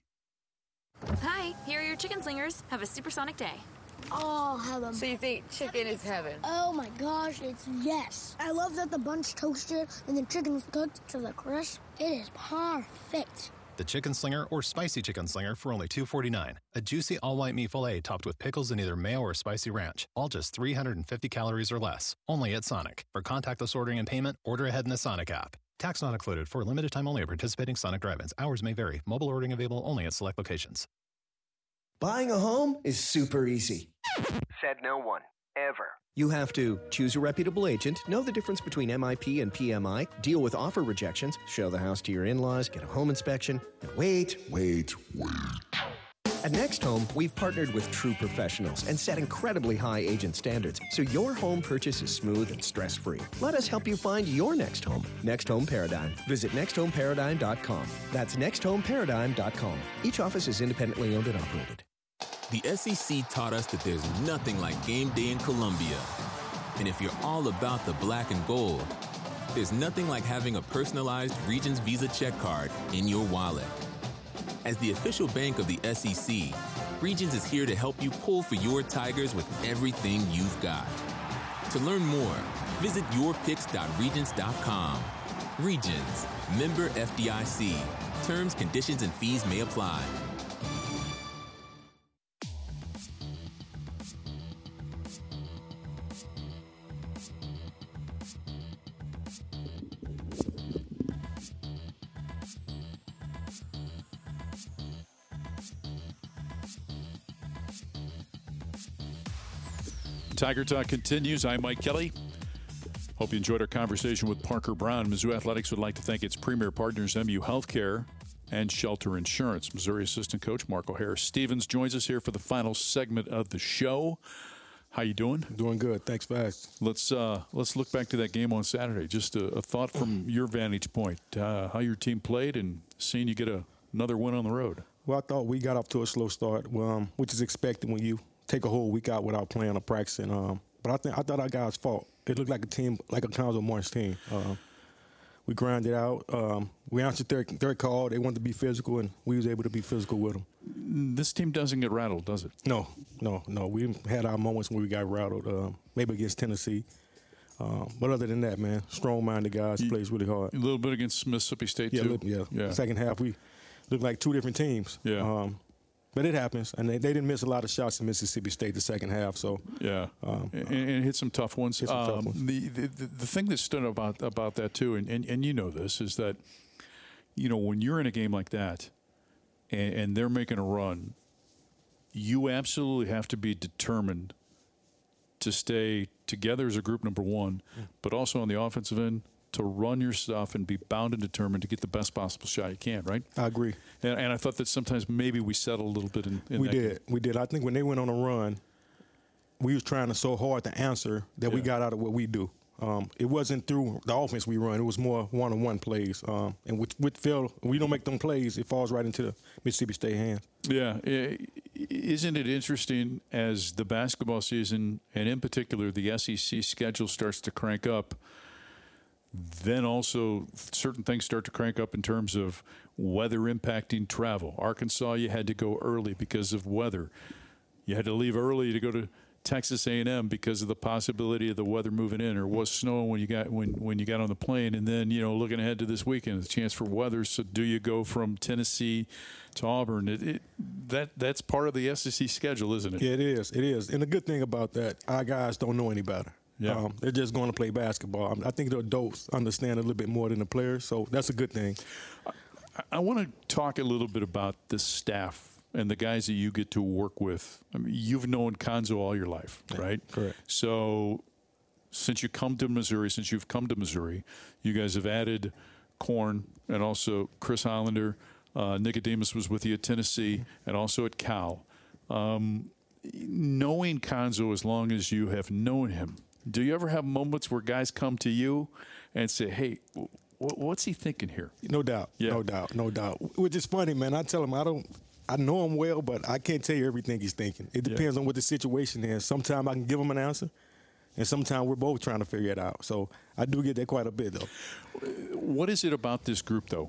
Hi, here are your chicken slingers. Have a supersonic day. Oh, heaven. So you think chicken is heaven? Oh my gosh, it's yes. I love that the bun's toasted and the chicken is cooked to the crisp. It is perfect. The Chicken Slinger or Spicy Chicken Slinger for only two forty-nine. A juicy all-white meat filet topped with pickles in either mayo or spicy ranch. All just three hundred fifty calories or less. Only at Sonic. For contactless ordering and payment, order ahead in the Sonic app. Tax not included. For a limited time only at participating Sonic drive-ins. Hours may vary. Mobile ordering available only at select locations. Buying a home is super easy. Said no one, ever. You have to choose a reputable agent, know the difference between M I P and P M I, deal with offer rejections, show the house to your in-laws, get a home inspection, and wait, wait, wait. At Next Home, we've partnered with true professionals and set incredibly high agent standards, so your home purchase is smooth and stress-free. Let us help you find your next home. Next Home Paradigm. Visit next home paradigm dot com. That's next home paradigm dot com. Each office is independently owned and operated. The S E C taught us that there's nothing like game day in Columbia. And if you're all about the black and gold, there's nothing like having a personalized Regions Visa check card in your wallet. As the official bank of the S E C, Regions is here to help you pull for your Tigers with everything you've got. To learn more, visit your picks dot regions dot com. Regions, member F D I C. Terms, conditions, and fees may apply. Tiger Talk continues. I'm Mike Kelly. Hope you enjoyed our conversation with Parker Braun. Mizzou Athletics would like to thank its premier partners, M U Healthcare and Shelter Insurance. Missouri assistant coach Mark O'Hare Stevens joins us here for the final segment of the show. How you doing? Doing good. Thanks for asking. Let's uh, let's look back to that game on Saturday. Just a, a thought from your vantage point, uh, how your team played and seeing you get a, another win on the road. Well, I thought we got off to a slow start, um, which is expected when you take a whole week out without playing or practicing. Um, but I think I thought our guys fought. It looked like a team, like a Conzo Martin's team. Um, we grinded out. Um, we answered their, their call. They wanted to be physical, and we was able to be physical with them. This team doesn't get rattled, does it? No, no, no. We had our moments when we got rattled, um, maybe against Tennessee. Um, but other than that, man, strong-minded guys, you, plays really hard. A little bit against Mississippi State, yeah, too? Yeah, yeah. Second half, we looked like two different teams. Yeah. Um, But it happens, and they, they didn't miss a lot of shots in Mississippi State the second half. So yeah, um, and, and hit some tough ones. Hit some um, tough ones. The, the the thing that stood about about that too, and, and, and you know this, is that you know when you're in a game like that, and, and they're making a run, you absolutely have to be determined to stay together as a group. Number one, mm. but also on the offensive end, to run your stuff and be bound and determined to get the best possible shot you can, right? I agree. And, and I thought that sometimes maybe we settled a little bit in, in we that did. game. We did. I think when they went on a run, we was trying to so hard to answer that Yeah. we got out of what we do. Um, it wasn't through the offense we run. It was more one-on-one plays. Um, and with, with Phil, we don't make them plays, it falls right into the Mississippi State hands. Yeah. I- Isn't it interesting as the basketball season, and in particular the S E C schedule starts to crank up, then also certain things start to crank up in terms of weather impacting travel. Arkansas, you had to go early because of weather. You had to leave early to go to Texas A and M because of the possibility of the weather moving in, or was snowing when you got when, when you got on the plane. And then, you know, looking ahead to this weekend, the chance for weather. So do you go from Tennessee to Auburn? It, it, that that's part of the S E C schedule, isn't it? Yeah, it is. It is. And the good thing about that, our guys don't know any better. Yeah. Um, they're just going to play basketball. I think the adults understand a little bit more than the players, so that's a good thing. I, I want to talk a little bit about the staff and the guys that you get to work with. I mean, you've known Cuonzo all your life, Yeah, right? correct. So since you come to Missouri, since you've come to Missouri, you guys have added Korn and also Chris Hollander. Uh, Nicodemus was with you at Tennessee and also at Cal. Um, knowing Cuonzo as long as you have known him, do you ever have moments where guys come to you and say, hey, w- what's he thinking here? No doubt. Yeah. No doubt. No doubt. Which is funny, man. I tell him I don't – I know him well, but I can't tell you everything he's thinking. It depends Yeah. on what the situation is. Sometimes I can give him an answer, and sometimes we're both trying to figure it out. So I do get that quite a bit, though. What is it about this group, though?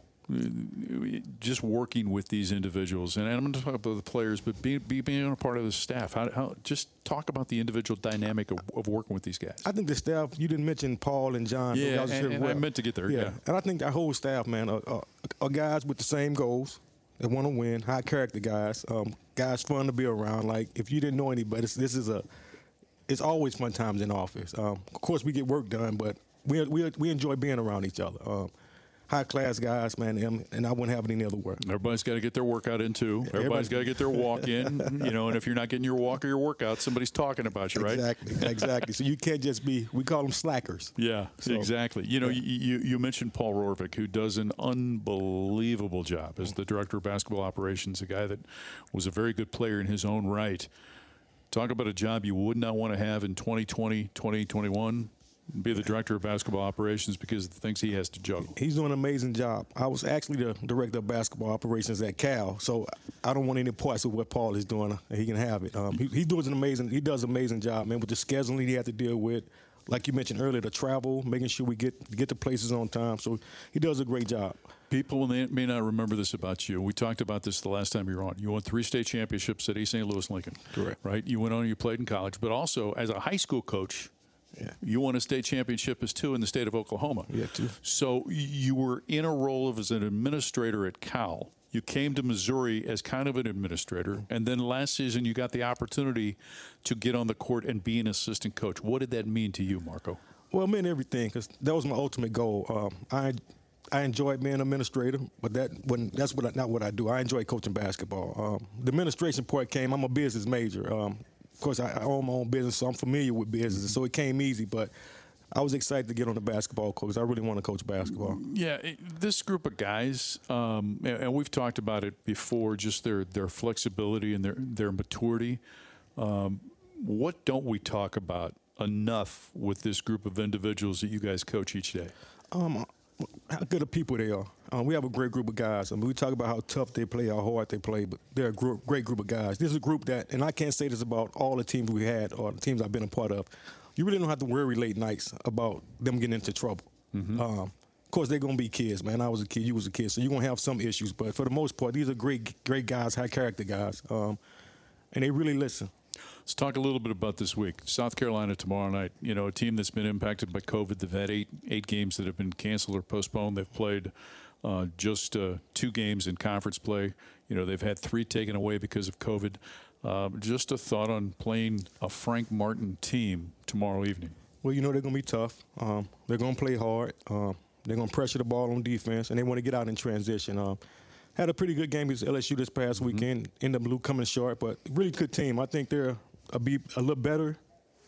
Just working with these individuals, and I'm going to talk about the players, but being, being a part of the staff. How, how just talk about the individual dynamic of, of working with these guys. I think the staff, you didn't mention Paul and John. Yeah, Those guys and, are and well. I meant to get there. Yeah, And I think our whole staff, man, are, are, are guys with the same goals. They want to win, high character guys. Um, guys fun to be around. Like, if you didn't know anybody, this, this is a, it's always fun times in the office. Um, of course, we get work done, but we we, we enjoy being around each other. Um, high class guys, man, and, and I wouldn't have it any other way. Everybody's got to get their workout in too. Everybody's Everybody- got to get their walk in, you know. And if you're not getting your walk or your workout, somebody's talking about you, right? Exactly, exactly. So you can't just be. We call them slackers. Yeah, So, exactly. You know, yeah. you, you you mentioned Paul Rorvik, who does an unbelievable job as the director of basketball operations, a guy that was a very good player in his own right. Talk about a job you would not want to have in twenty twenty, twenty twenty-one. Be the director of basketball operations because of the things he has to juggle. He's doing an amazing job. I was actually the director of basketball operations at Cal, so I don't want any parts of what Paul is doing. He can have it. Um, he, he does an amazing. He does an amazing job, man, with the scheduling he had to deal with. Like you mentioned earlier, the travel, making sure we get get to places on time. So he does a great job. People may, may not remember this about you. We talked about this the last time you were on. You won three state championships at East Saint Louis Lincoln. Correct. Right? You went on, you played in college, but also as a high school coach, Yeah. you won a state championship as two in the state of Oklahoma. Yeah, too. So you were in a role of as an administrator at Cal. You came to Missouri as kind of an administrator, and then last season you got the opportunity to get on the court and be an assistant coach. What did that mean to you, Marco? Well, it meant everything because that was my ultimate goal. Um, I I enjoyed being an administrator, but that when that's what I, not what I do. I enjoy coaching basketball. Um, the administration part came. I'm a business major. Um, of course, I, I own my own business, so I'm familiar with business. So it came easy, but I was excited to get on the basketball coach. I really want to coach basketball. Yeah, it, this group of guys, um, and, and we've talked about it before, just their, their flexibility and their, their maturity. Um, what don't we talk about enough with this group of individuals that you guys coach each day? Um, how good of people they are. Um, we have a great group of guys. I mean, we talk about how tough they play, how hard they play, but they're a gr- great group of guys. This is a group that, and I can't say this about all the teams we had or the teams I've been a part of, you really don't have to worry late nights about them getting into trouble. Mm-hmm. Um, of course, they're going to be kids, man. I was a kid, you was a kid, so you're going to have some issues. But for the most part, these are great great guys, high-character guys, um, and they really listen. Let's talk a little bit about this week. South Carolina tomorrow night. You know, a team that's been impacted by COVID. They've had eight eight games that have been canceled or postponed. They've played uh, just uh, two games in conference play. You know, they've had three taken away because of COVID. Uh, just a thought on playing a Frank Martin team tomorrow evening. Well, you know they're going to be tough. Um, they're going to play hard. Um, they're going to pressure the ball on defense, and they want to get out in transition. Um, had a pretty good game against L S U this past mm-hmm. weekend. Ended up coming short, but really good team. I think they're a, be a little better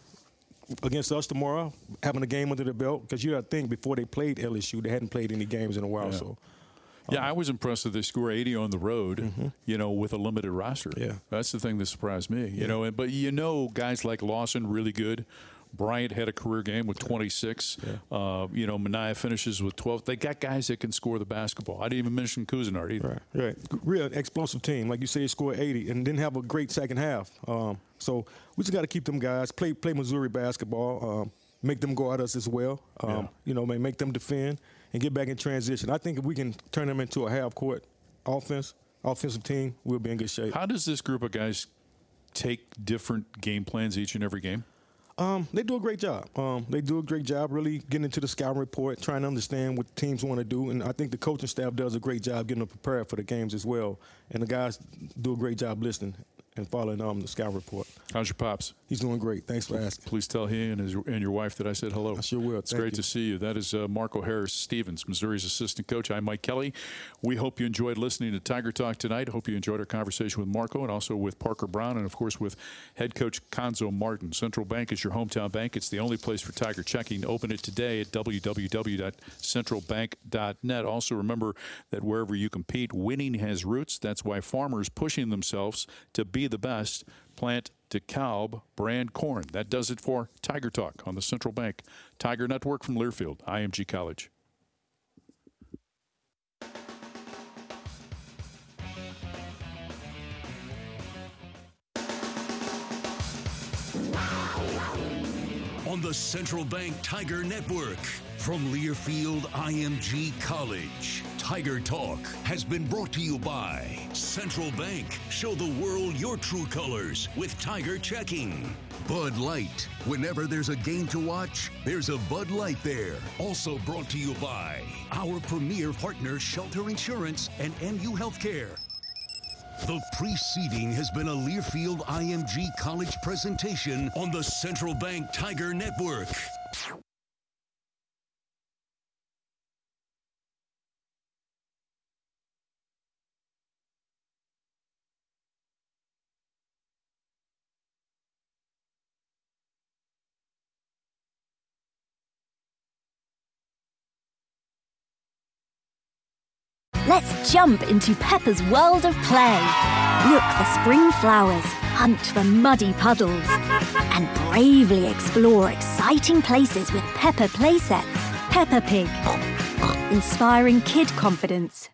against us tomorrow, having a game under their belt, because you got to think before they played L S U, they hadn't played any games in a while. Yeah. So, Yeah, I was impressed that they score eighty on the road, mm-hmm. you know, with a limited roster. Yeah. That's the thing that surprised me, you yeah. know. But, you know, guys like Lawson, really good. Bryant had a career game with twenty-six. Yeah. Uh, you know, Mania finishes with twelve. They got guys that can score the basketball. I didn't even mention Cousinard either. Right, right. Real explosive team. Like you say, they scored eighty and didn't have a great second half. Um, so we just got to keep them guys, play play Missouri basketball, um, make them go at us as well. Um, yeah. You know, make them defend and get back in transition. I think if we can turn them into a half-court offense, offensive team, we'll be in good shape. How does this group of guys take different game plans each and every game? Um, they do a great job. Um, they do a great job really getting into the scouting report, trying to understand what teams want to do. And I think the coaching staff does a great job getting them prepared for the games as well. And the guys do a great job listening and following um, the scout report. How's your pops? He's doing great. Thanks for asking. Please tell he and, his, and your wife that I said hello. I sure will. It's Thank great you. to see you. That is uh, Marco Harris-Stevens, Missouri's assistant coach. I'm Mike Kelly. We hope you enjoyed listening to Tiger Talk tonight. Hope you enjoyed our conversation with Marco and also with Parker Brown and, of course, with head coach Cuonzo Martin. Central Bank is your hometown bank. It's the only place for Tiger checking. Open it today at w w w dot central bank dot net. Also, remember that wherever you compete, winning has roots. That's why farmers pushing themselves to be the best plant DeKalb brand corn. That does it for Tiger Talk on the Central Bank Tiger Network from Learfield, I M G College. On the Central Bank Tiger Network from Learfield I M G College. Tiger Talk has been brought to you by Central Bank. Show the world your true colors with Tiger Checking. Bud Light. Whenever there's a game to watch, there's a Bud Light there. Also brought to you by our premier partners, Shelter Insurance and M U Healthcare. The preceding has been a Learfield I M G College presentation on the Central Bank Tiger Network. Let's jump into Peppa's world of play. Look for spring flowers, hunt for muddy puddles, and bravely explore exciting places with Peppa playsets. Peppa Pig, inspiring kid confidence.